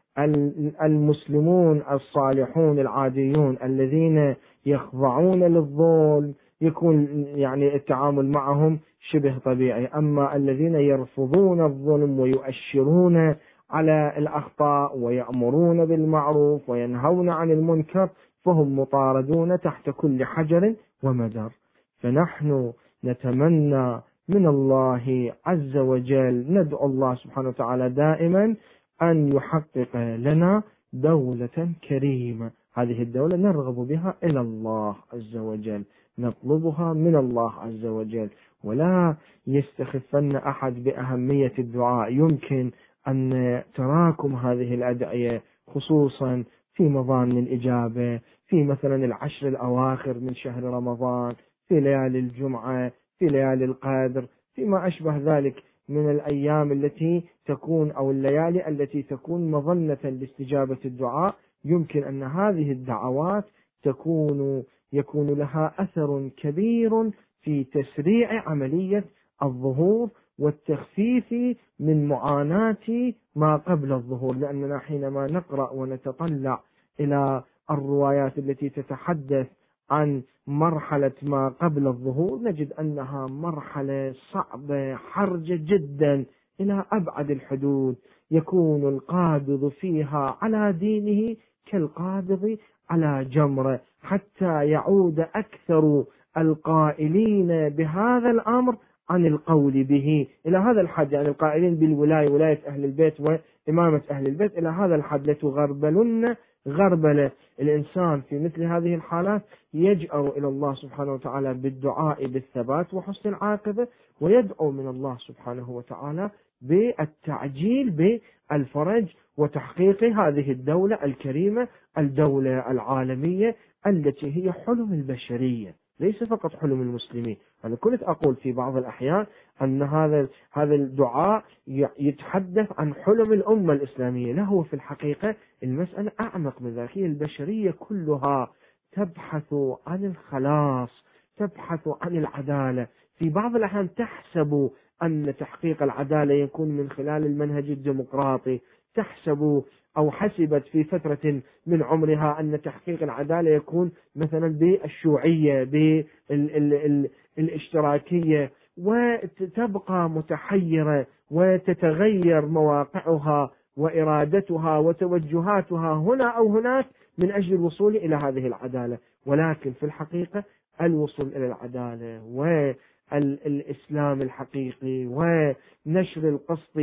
المسلمون الصالحون العاديون الذين يخضعون للظلم يكون يعني التعامل معهم شبه طبيعي، أما الذين يرفضون الظلم ويؤشرون على الأخطاء ويأمرون بالمعروف وينهون عن المنكر فهم مطاردون تحت كل حجر ومدر. فنحن نتمنى من الله عز وجل، ندعو الله سبحانه وتعالى دائما أن يحقق لنا دولة كريمة. هذه الدولة نرغب بها إلى الله عز وجل، نطلبها من الله عز وجل، ولا يستخفن أحد بأهمية الدعاء. يمكن أن تراكم هذه الأدعية خصوصا في مظان الإجابة، في مثلا العشر الأواخر من شهر رمضان، في ليالي الجمعة، في ليالي القدر، فيما أشبه ذلك من الأيام التي تكون أو الليالي التي تكون مظنة لاستجابة الدعاء. يمكن أن هذه الدعوات تكون يكون لها أثر كبير في تسريع عملية الظهور والتخفيف من معاناة ما قبل الظهور، لأننا حينما نقرأ ونتطلع إلى الروايات التي تتحدث عن مرحلة ما قبل الظهور نجد أنها مرحلة صعبة حرجة جدا إلى أبعد الحدود، يكون القابض فيها على دينه كالقابض على جمرة، حتى يعود أكثر القائلين بهذا الأمر عن القول به إلى هذا الحد، يعني القائلين بالولاية، ولاية أهل البيت وإمامة أهل البيت، إلى هذا الحد لتغربلن غربلة. الإنسان في مثل هذه الحالات يجأر إلى الله سبحانه وتعالى بالدعاء بالثبات وحسن العاقبة، ويدعو من الله سبحانه وتعالى بالتعجيل بالفرج وتحقيق هذه الدولة الكريمة، الدولة العالمية التي هي حلم البشرية ليس فقط حلم المسلمين. أنا كنت أقول في بعض الأحيان أن هذا هذا الدعاء يتحدث عن حلم الأمة الإسلامية، لا، هو في الحقيقة المسألة أعمق من ذلك. هي البشرية كلها تبحث عن الخلاص، تبحث عن العدالة. في بعض الأحيان تحسب أن تحقيق العدالة يكون من خلال المنهج الديمقراطي، تحسب أو حسبت في فترة من عمرها أن تحقيق العدالة يكون مثلا بالشيوعية بالاشتراكية، وتبقى متحيرة وتتغير مواقعها وإرادتها وتوجهاتها هنا أو هناك من أجل الوصول إلى هذه العدالة. ولكن في الحقيقة الوصول إلى العدالة والإسلام الحقيقي ونشر القسط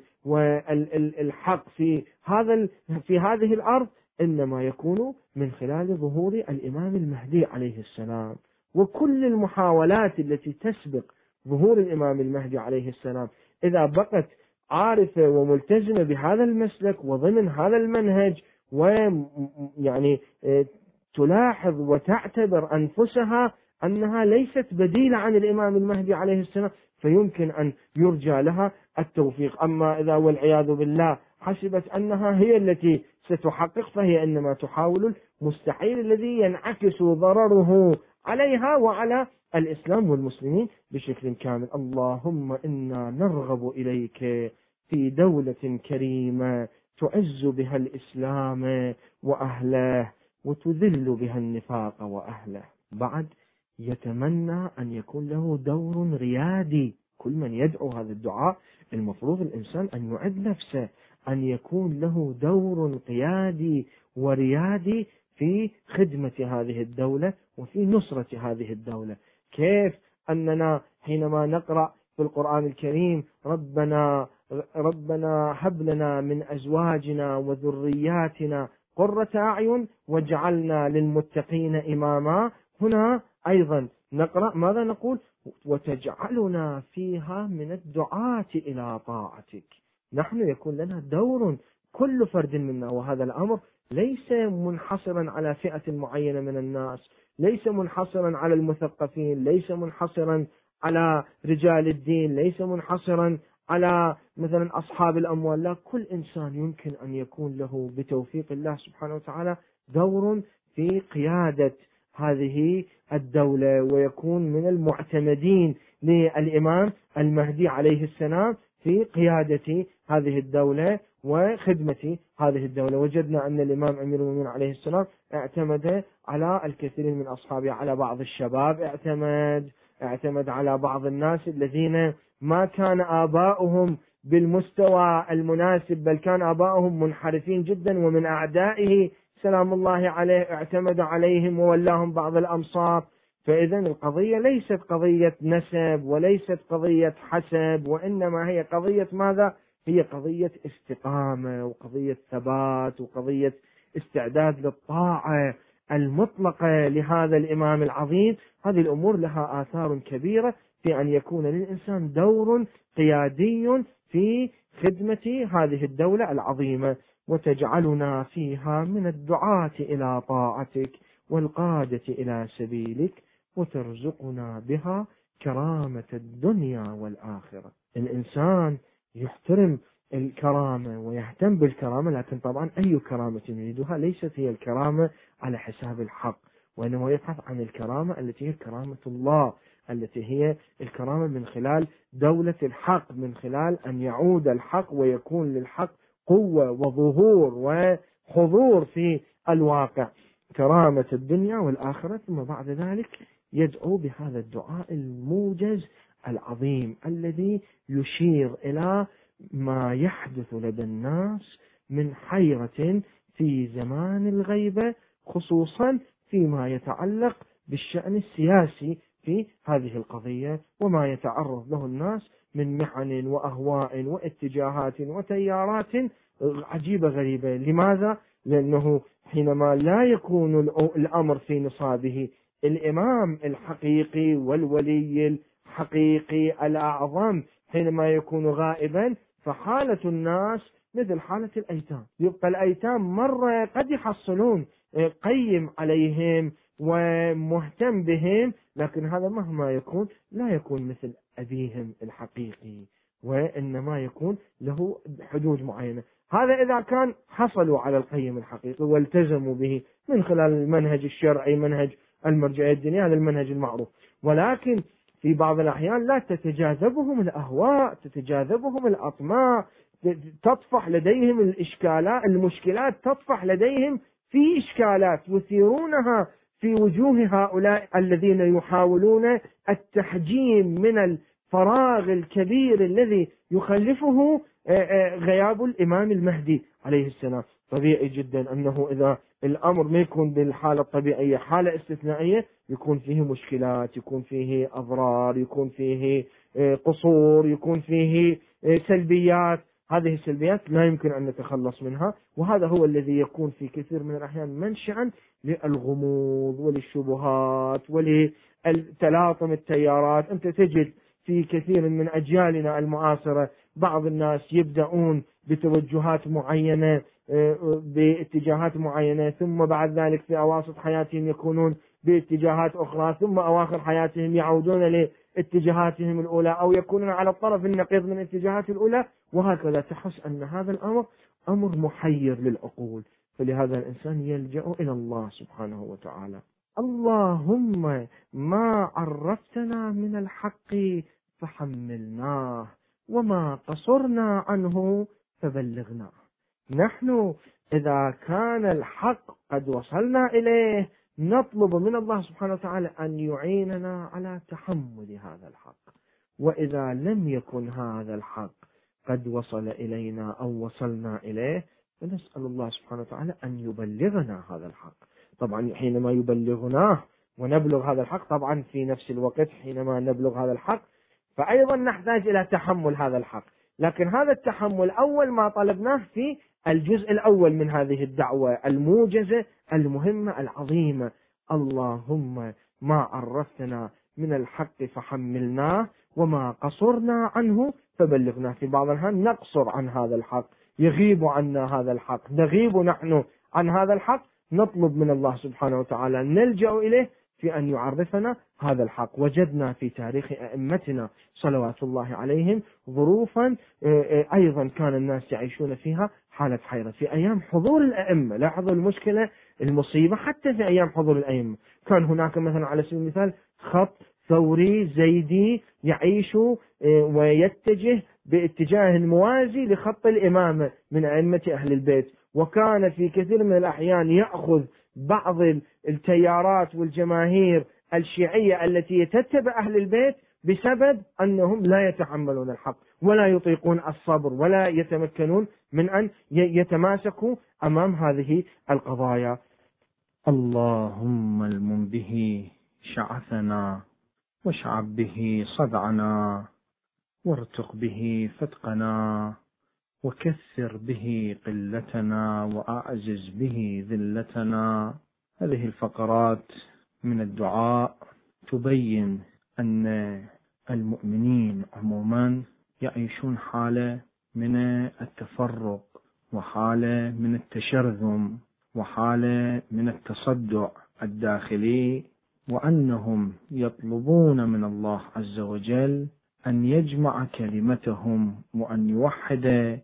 والحق في هذا في هذه الأرض إنما يكون من خلال ظهور الإمام المهدي عليه السلام. وكل المحاولات التي تسبق ظهور الإمام المهدي عليه السلام إذا بقت عارفة وملتزمة بهذا المسلك وضمن هذا المنهج، ويعني تلاحظ وتعتبر أنفسها أنها ليست بديلة عن الإمام المهدي عليه السلام، فيمكن أن يرجى لها التوفيق. أما إذا والعياذ بالله حسبت أنها هي التي ستحقق، فهي إنما تحاول المستحيل الذي ينعكس ضرره عليها وعلى الإسلام والمسلمين بشكل كامل. اللهم إنا نرغب إليك في دولة كريمة تعز بها الإسلام وأهله وتذل بها النفاق وأهله. بعد يتمنى أن يكون له دور ريادي. كل من يدعو هذا الدعاء المفروض الإنسان أن يعد نفسه أن يكون له دور قيادي وريادي في خدمة هذه الدولة وفي نصرة هذه الدولة. كيف أننا حينما نقرأ في القرآن الكريم ربنا ربنا هب لنا من أزواجنا وذرياتنا قرة أعين واجعلنا للمتقين إماما، هنا أيضا نقرأ ماذا نقول؟ وتجعلنا فيها من الدعاة إلى طاعتك. نحن يكون لنا دور كل فرد منا، وهذا الأمر ليس منحصرا على فئة معينة من الناس، ليس منحصرا على المثقفين، ليس منحصرا على رجال الدين، ليس منحصرا على مثلا أصحاب الأموال. لا، كل إنسان يمكن أن يكون له بتوفيق الله سبحانه وتعالى دور في قيادة هذه الدولة، ويكون من المعتمدين للإمام المهدي عليه السلام في قيادة هذه الدولة وخدمة هذه الدولة. وجدنا أن الإمام أمير المؤمنين عليه السلام اعتمد على الكثير من أصحابه، على بعض الشباب اعتمد اعتمد على بعض الناس الذين ما كان آباؤهم بالمستوى المناسب، بل كان آباؤهم منحرفين جدا، ومن أعدائه سلام الله عليه اعتمد عليهم وولاهم بعض الأمصار. فإذا القضية ليست قضية نسب وليست قضية حسب، وإنما هي قضية ماذا؟ هي قضية استقامة وقضية ثبات وقضية استعداد للطاعة المطلقة لهذا الإمام العظيم. هذه الأمور لها آثار كبيرة في أن يكون للإنسان دور قيادي في خدمة هذه الدولة العظيمة، وتجعلنا فيها من الدعاة إلى طاعتك والقادة إلى سبيلك، وترزقنا بها كرامة الدنيا والآخرة. الإنسان يحترم الكرامة ويهتم بالكرامة، لكن طبعا أي كرامة يريدها ليست هي الكرامة على حساب الحق، وإنه يبحث عن الكرامة التي هي كرامة الله، التي هي الكرامة من خلال دولة الحق، من خلال أن يعود الحق ويكون للحق قوة وظهور وحضور في الواقع، كرامة الدنيا والآخرة. ثم بعد ذلك يدعو بهذا الدعاء الموجز العظيم الذي يشير إلى ما يحدث لدى الناس من حيرة في زمان الغيبة، خصوصا فيما يتعلق بالشأن السياسي في هذه القضية، وما يتعرض له الناس من محن وأهواء واتجاهات وتيارات عجيبة غريبة. لماذا؟ لأنه حينما لا يكون الأمر في نصابه، الإمام الحقيقي والولي الحقيقي الأعظم حينما يكون غائبا، فحالة الناس مثل حالة الأيتام. يبقى الأيتام مرة قد يحصلون قيم عليهم ومهتم بهم، لكن هذا مهما يكون لا يكون مثل أبيهم الحقيقي، وإنما يكون له حدود معينة. هذا إذا كان حصلوا على القيم الحقيقي والتزموا به من خلال المنهج الشرعي، منهج المرجعية الدينية، هذا المنهج المعروف. ولكن في بعض الأحيان لا تتجاذبهم الأهواء، تتجاذبهم الأطماع، تطفح لديهم الإشكالات، المشكلات تطفح لديهم في إشكالات يثيرونها في وجوه هؤلاء الذين يحاولون التحجيم من الفراغ الكبير الذي يخلفه غياب الإمام المهدي عليه السلام. طبيعي جدا أنه إذا الأمر ما يكون بالحالة الطبيعية، حالة استثنائية، يكون فيه مشكلات، يكون فيه أضرار، يكون فيه قصور، يكون فيه سلبيات. هذه السلبيات لا يمكن أن نتخلص منها، وهذا هو الذي يكون في كثير من الأحيان منشأ للغموض وللشبهات ولتلاطم التيارات. أنت تجد في كثير من أجيالنا المعاصرة بعض الناس يبدأون بتوجهات معينة، باتجاهات معينة، ثم بعد ذلك في أواسط حياتهم يكونون باتجاهات أخرى، ثم أواخر حياتهم يعودون لاتجاهاتهم الأولى، أو يكونون على الطرف النقيض من الاتجاهات الأولى، وهكذا. تحس أن هذا الأمر أمر محير للعقول، فلهذا الإنسان يلجأ إلى الله سبحانه وتعالى. اللهم ما عرفتنا من الحق فحملناه، وما قصرنا عنه فبلغناه. نحن إذا كان الحق قد وصلنا إليه نطلب من الله سبحانه وتعالى أن يعيننا على تحمل هذا الحق، وإذا لم يكن هذا الحق قد وصل إلينا أو وصلنا إليه فنسأل الله سبحانه وتعالى أن يبلغنا هذا الحق. طبعا حينما يبلغناه ونبلغ هذا الحق، طبعا في نفس الوقت حينما نبلغ هذا الحق فأيضا نحتاج إلى تحمل هذا الحق، لكن هذا التحمل أول ما طلبناه في الجزء الأول من هذه الدعوة الموجزة المهمة العظيمة. اللهم ما عرفتنا من الحق فحملناه، وما قصرنا عنه فبلغناه. في بعض الأحيان نقصر عن هذا الحق، يغيب عنا هذا الحق، نغيب نحن عن هذا الحق، نطلب من الله سبحانه وتعالى، نلجأ إليه في أن يعرفنا هذا الحق. وجدنا في تاريخ أئمتنا صلوات الله عليهم ظروفا أيضا كان الناس يعيشون فيها حالة حيرة في أيام حضور الأئمة. لاحظوا المشكلة، المصيبة حتى في أيام حضور الأئمة كان هناك مثلا على سبيل المثال خط ثوري زيدي يعيش ويتجه باتجاه موازي لخط الإمامة من أئمة أهل البيت، وكان في كثير من الأحيان يأخذ بعض التيارات والجماهير الشيعية التي تتبع أهل البيت بسبب أنهم لا يتحملون الحق ولا يطيقون الصبر ولا يتمكنون من أن يتماسكوا أمام هذه القضايا. اللهم المن به شعثنا، واشعب به صدعنا، وارتق به فتقنا، وكثر به قلتنا، وأعزز به ذلتنا. هذه الفقرات من الدعاء تبين أن المؤمنين عموما يعيشون حالة من التفرق، وحالة من التشرذم، وحالة من التصدع الداخلي، وأنهم يطلبون من الله عز وجل أن يجمع كلمتهم وأن يوحد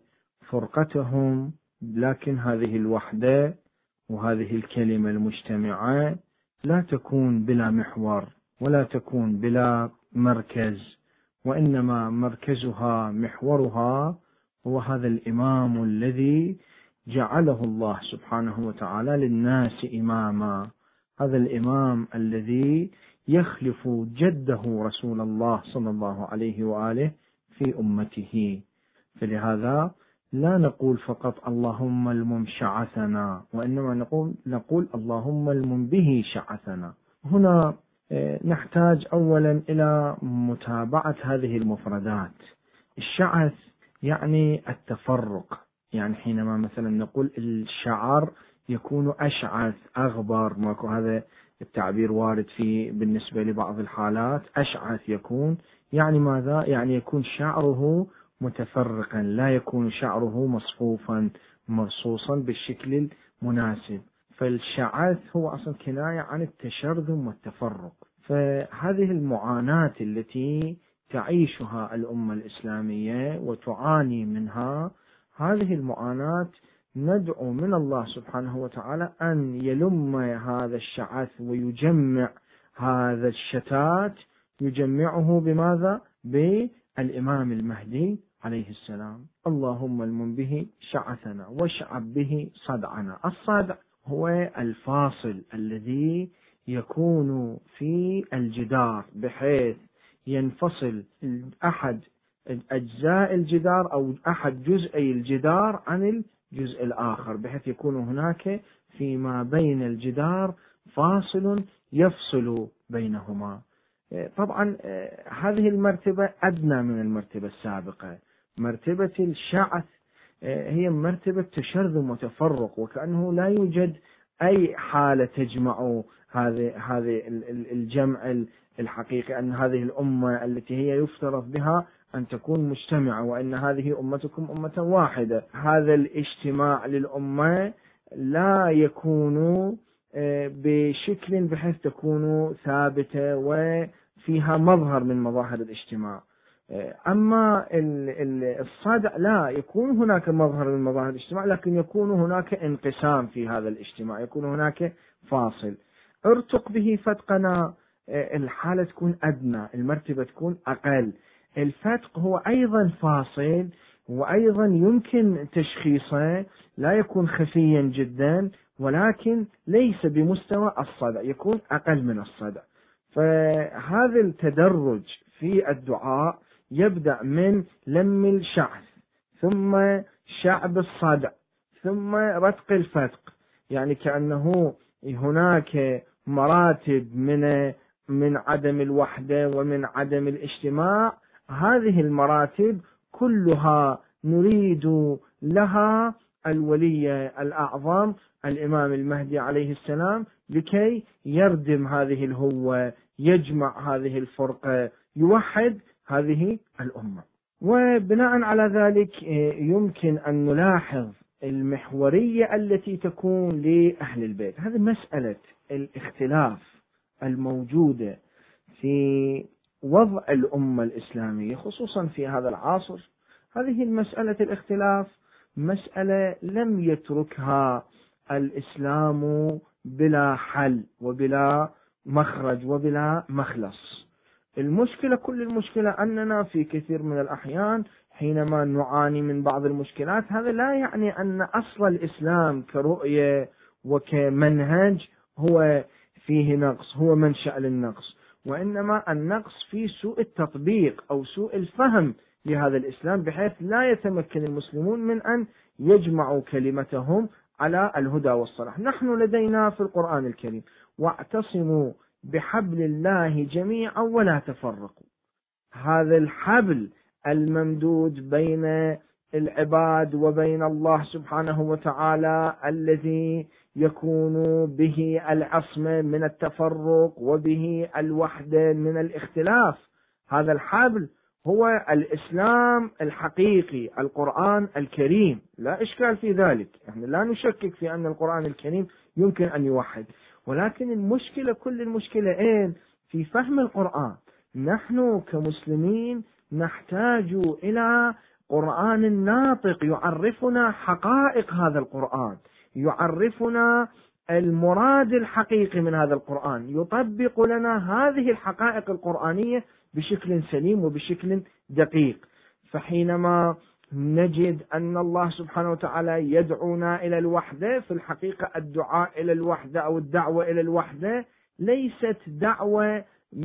فرقتهم. لكن هذه الوحدة وهذه الكلمة المجتمعة لا تكون بلا محور ولا تكون بلا مركز، وإنما مركزها محورها هو هذا الإمام الذي جعله الله سبحانه وتعالى للناس إماما، هذا الإمام الذي يخلف جده رسول الله صلى الله عليه وآله في أمته. فلهذا لا نقول فقط اللهم المم شعثنا، وإنما نقول, نقول اللهم المم به شعثنا. هنا نحتاج أولا إلى متابعة هذه المفردات. الشعث يعني التفرق، يعني حينما مثلا نقول الشعر يكون أشعث أغبر، ماكو هذا التعبير وارد فيه بالنسبة لبعض الحالات، أشعث يكون يعني ماذا؟ يعني يكون شعره متفرقا، لا يكون شعره مصفوفا مرصوصا بالشكل المناسب. فالشعث هو أصلا كناية عن التشرذم والتفرق. فهذه المعاناة التي تعيشها الأمة الإسلامية وتعاني منها، هذه المعاناة ندعو من الله سبحانه وتعالى أن يلم هذا الشعث ويجمع هذا الشتات، يجمعه بماذا؟ بالإمام المهدي عليه السلام. اللهم المن به شعثنا، واشعب به صدعنا. الصدع هو الفاصل الذي يكون في الجدار بحيث ينفصل أحد أجزاء الجدار أو أحد جزئي الجدار عن الجزء الآخر، بحيث يكون هناك فيما بين الجدار فاصل يفصل بينهما. طبعا هذه المرتبة أدنى من المرتبة السابقة. مرتبة الشعث هي مرتبة تشرذم وتفرق، وكأنه لا يوجد أي حالة تجمع هذه هذه الجمع الحقيقي، أن هذه الأمة التي هي يفترض بها أن تكون مجتمعة، وأن هذه أمتكم أمة واحدة. هذا الاجتماع للأمة لا يكون بشكل بحيث تكون ثابتة وفيها مظهر من مظاهر الاجتماع. أما الصدع لا يكون هناك مظهر من مظاهر الاجتماع، لكن يكون هناك انقسام في هذا الاجتماع، يكون هناك فاصل. ارتق به فتقنا، الحالة تكون أدنى، المرتبة تكون أقل. الفتق هو أيضا فاصل، وأيضا يمكن تشخيصه، لا يكون خفيا جدا، ولكن ليس بمستوى الصدع، يكون أقل من الصدع. فهذا التدرج في الدعاء يبدأ من لم الشعث، ثم شعب الصدع، ثم رتق الفتق. يعني كأنه هناك مراتب من من عدم الوحدة ومن عدم الاجتماع. هذه المراتب كلها نريد لها الولي الأعظم الإمام المهدي عليه السلام، لكي يردم هذه الهوة، يجمع هذه الفرقة، يوحد هذه الأمة. وبناء على ذلك يمكن أن نلاحظ المحورية التي تكون لأهل البيت. هذه مسألة الاختلاف الموجودة في وضع الأمة الإسلامية خصوصا في هذا العصر. هذه المسألة الاختلاف مسألة لم يتركها الإسلام بلا حل وبلا مخرج وبلا مخلص. المشكلة كل المشكلة أننا في كثير من الأحيان حينما نعاني من بعض المشكلات، هذا لا يعني أن أصل الإسلام كرؤية وكمنهج هو فيه نقص، هو منشأ للنقص، وإنما النقص في سوء التطبيق أو سوء الفهم لهذا الإسلام، بحيث لا يتمكن المسلمون من أن يجمعوا كلمتهم على الهدى والصلاح. نحن لدينا في القرآن الكريم: واعتصموا بحبل الله جميعا ولا تفرقوا. هذا الحبل الممدود بين العباد وبين الله سبحانه وتعالى الذي يكون به العصمة من التفرق وبه الوحدة من الاختلاف، هذا الحبل هو الإسلام الحقيقي، القرآن الكريم، لا إشكال في ذلك. يعني لا نشكك في أن القرآن الكريم يمكن أن يوحد، ولكن المشكلة كل المشكلة إيه؟ في فهم القرآن. نحن كمسلمين نحتاج إلى قرآن ناطق يعرفنا حقائق هذا القرآن، يعرفنا المراد الحقيقي من هذا القرآن، يطبق لنا هذه الحقائق القرآنية بشكل سليم وبشكل دقيق. فحينما نجد أن الله سبحانه وتعالى يدعونا إلى الوحدة، في الحقيقة الدعاء إلى الوحدة أو الدعوة إلى الوحدة ليست دعوة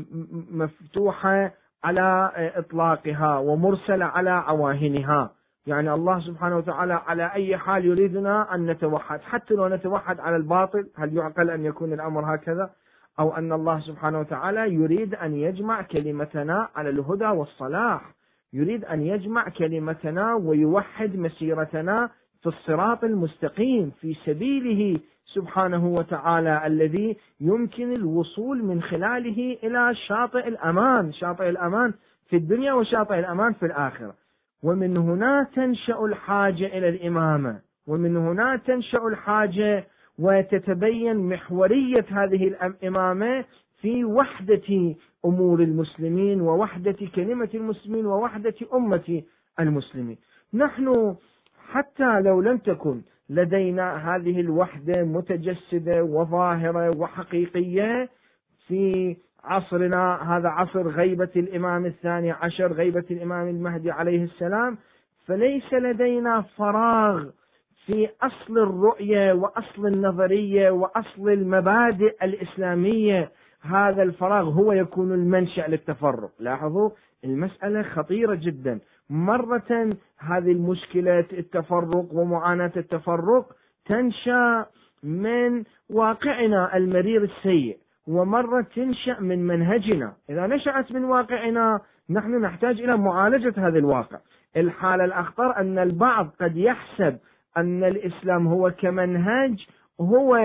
مفتوحة على إطلاقها ومرسلة على عواهنها. يعني الله سبحانه وتعالى على أي حال يريدنا أن نتوحد، حتى لو نتوحد على الباطل. هل يعقل أن يكون الأمر هكذا؟ أو أن الله سبحانه وتعالى يريد أن يجمع كلمتنا على الهدى والصلاح، يريد أن يجمع كلمتنا ويوحد مسيرتنا في الصراط المستقيم في سبيله سبحانه وتعالى، الذي يمكن الوصول من خلاله إلى شاطئ الأمان، شاطئ الأمان في الدنيا وشاطئ الأمان في الآخرة. ومن هنا تنشأ الحاجة إلى الإمامة، ومن هنا تنشأ الحاجة وتتبين محورية هذه الإمامة في وحدة أمور المسلمين ووحدة كلمة المسلمين ووحدة أمة المسلمين. نحن حتى لو لم تكن لدينا هذه الوحدة متجسدة وظاهرة وحقيقية في عصرنا هذا، عصر غيبة الإمام الثاني عشر، غيبة الإمام المهدي عليه السلام، فليس لدينا فراغ في أصل الرؤية وأصل النظرية وأصل المبادئ الإسلامية. هذا الفراغ هو يكون المنشأ للتفرق. لاحظوا المسألة خطيرة جدا. مرة هذه المشكلة التفرق ومعاناة التفرق تنشأ من واقعنا المرير السيء، ومرة تنشأ من منهجنا. إذا نشأت من واقعنا نحن نحتاج إلى معالجة هذا الواقع. الحالة الأخطر أن البعض قد يحسب أن الإسلام هو كمنهج هو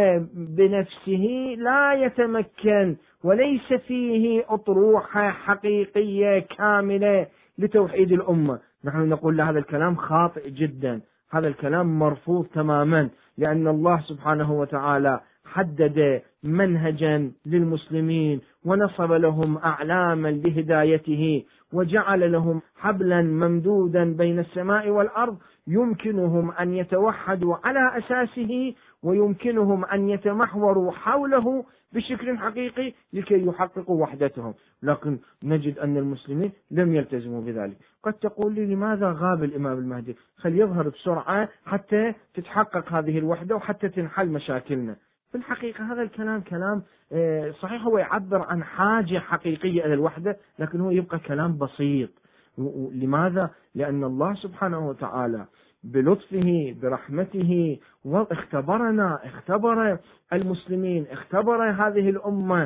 بنفسه لا يتمكن وليس فيه أطروحة حقيقية كاملة لتوحيد الأمة. نحن نقول له هذا الكلام خاطئ جدا، هذا الكلام مرفوض تماما، لأن الله سبحانه وتعالى حدد منهجا للمسلمين ونصب لهم أعلاما لهدايته وجعل لهم حبلا ممدودا بين السماء والأرض يمكنهم أن يتوحدوا على أساسه ويمكنهم أن يتمحوروا حوله بشكل حقيقي لكي يحققوا وحدتهم. لكن نجد أن المسلمين لم يلتزموا بذلك. قد تقول لي لماذا غاب الإمام المهدي؟ خل يظهر بسرعة حتى تتحقق هذه الوحدة وحتى تنحل مشاكلنا. في الحقيقة هذا الكلام كلام صحيح، هو يعبر عن حاجة حقيقية إلى الوحدة، لكن هو يبقى كلام بسيط. لماذا؟ لأن الله سبحانه وتعالى بلطفه برحمته واختبرنا، اختبر المسلمين، اختبر هذه الأمة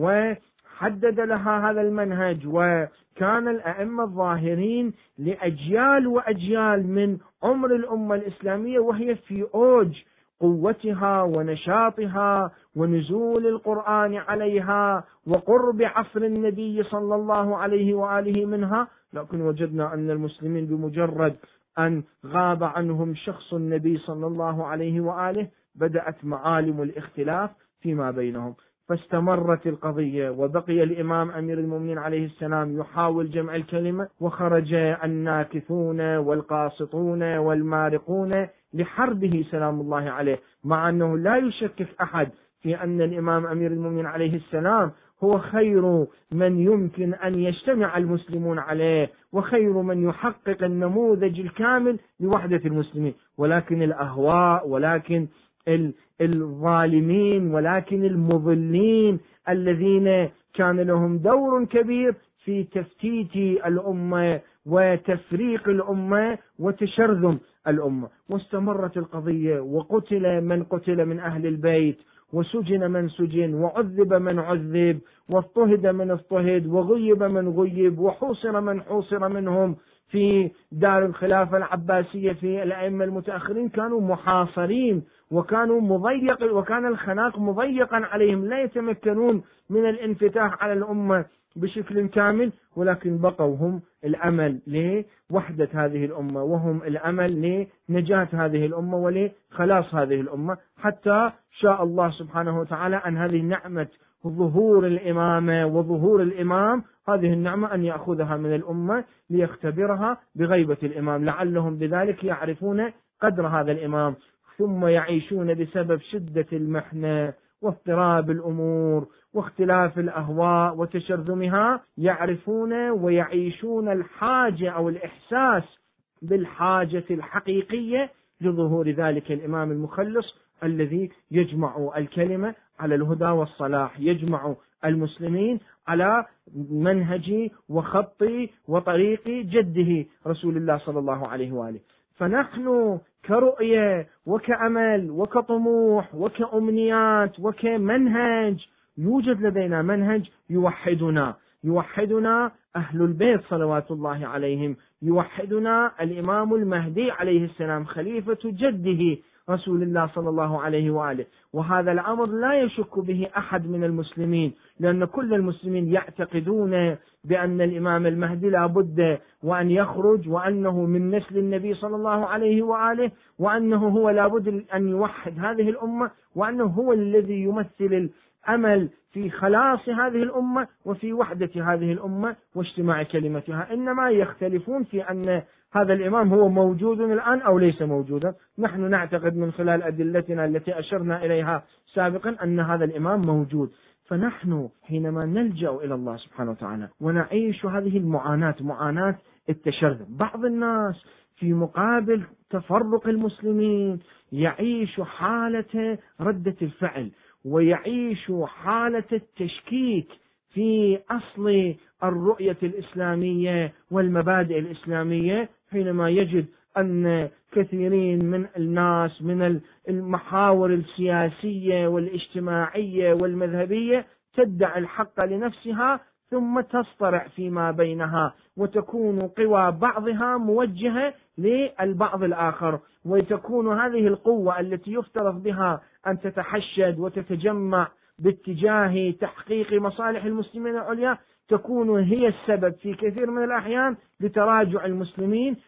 وحدد لها هذا المنهج، وكان الأئمة الظاهرين لأجيال وأجيال من عمر الأمة الإسلامية وهي في أوج قوتها ونشاطها ونزول القرآن عليها وقرب عصر النبي صلى الله عليه وآله منها، لكن وجدنا أن المسلمين بمجرد أن غاب عنهم شخص النبي صلى الله عليه وآله بدأت معالم الاختلاف فيما بينهم، فاستمرت القضية وبقي الإمام أمير المؤمنين عليه السلام يحاول جمع الكلمة، وخرج الناكثون والقاسطون والمارقون لحربه سلام الله عليه، مع أنه لا يشكك أحد في أن الإمام أمير المؤمنين عليه السلام هو خير من يمكن أن يجتمع المسلمون عليه وخير من يحقق النموذج الكامل لوحدة المسلمين، ولكن الأهواء ولكن الظالمين ولكن المضلين الذين كان لهم دور كبير في تفتيت الأمة وتفريق الأمة وتشرذم الأمة، واستمرت القضية وقتل من قتل من أهل البيت وسجن من سجن وعذب من عذب واضطهد من اضطهد وغيب من غيب وحوصر من حوصر منهم في دار الخلافة العباسية. في الأئمة المتأخرين كانوا محاصرين وكانوا مضيق وكان الخناق مضيقا عليهم، لا يتمكنون من الانفتاح على الأمة بشكل كامل، ولكن بقوا هم الأمل لوحدة هذه الأمة وهم الأمل لنجاة هذه الأمة ولخلاص هذه الأمة، حتى شاء الله سبحانه وتعالى أن هذه نعمة ظهور الإمامة وظهور الإمام هذه النعمة أن يأخذها من الأمة ليختبرها بغيبة الإمام، لعلهم بذلك يعرفون قدر هذا الإمام، ثم يعيشون بسبب شدة المحنة واضطراب الأمور واختلاف الأهواء وتشرذمها، يعرفون ويعيشون الحاجة أو الإحساس بالحاجة الحقيقية لظهور ذلك الإمام المخلص الذي يجمع الكلمة على الهدى والصلاح، يجمع المسلمين على منهج وخط وطريق جده رسول الله صلى الله عليه وآله. فنحن كرؤية وكأمل وكطموح وكأمنيات وكمنهج، يوجد لدينا منهج يوحدنا يوحدنا أهل البيت صلوات الله عليهم، يوحدنا الإمام المهدي عليه السلام خليفة جده رسول الله صلى الله عليه وآله، وهذا الأمر لا يشك به أحد من المسلمين، لأن كل المسلمين يعتقدون بأن الإمام المهدي لا بد وأن يخرج وأنه من نسل النبي صلى الله عليه وآله، وأنه هو لا بد أن يوحد هذه الأمة، وأنه هو الذي يمثل الأمل في خلاص هذه الأمة وفي وحدة هذه الأمة واجتماع كلمتها. إنما يختلفون في أن هذا الإمام هو موجود الآن أو ليس موجودا. نحن نعتقد من خلال أدلتنا التي أشرنا إليها سابقا أن هذا الإمام موجود. فنحن حينما نلجأ إلى الله سبحانه وتعالى ونعيش هذه المعاناة، معاناة التشرذم، بعض الناس في مقابل تفرق المسلمين يعيش حالة ردة الفعل ويعيش حالة التشكيك في أصل الرؤية الإسلامية والمبادئ الإسلامية، حينما يجد أن كثيرين من الناس من المحاور السياسية والاجتماعية والمذهبية تدعي الحق لنفسها ثم تصطرع فيما بينها، وتكون قوى بعضها موجهة للبعض الآخر، وتكون هذه القوة التي يفترض بها أن تتحشد وتتجمع باتجاه تحقيق مصالح المسلمين العليا تكون هي السبب في كثير من الأحيان لتراجع المسلمين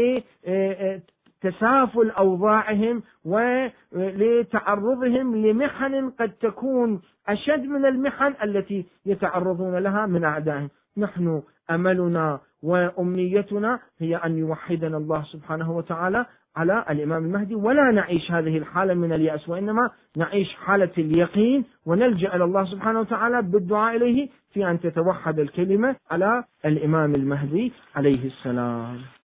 ولتسافل أوضاعهم ولتعرضهم لمحن قد تكون أشد من المحن التي يتعرضون لها من أعدائهم. نحن أملنا وأمنيتنا هي أن يوحدنا الله سبحانه وتعالى على الإمام المهدي، ولا نعيش هذه الحالة من اليأس، وإنما نعيش حالة اليقين ونلجأ إلى الله سبحانه وتعالى بالدعاء إليه في أن تتوحد الكلمة على الإمام المهدي عليه السلام.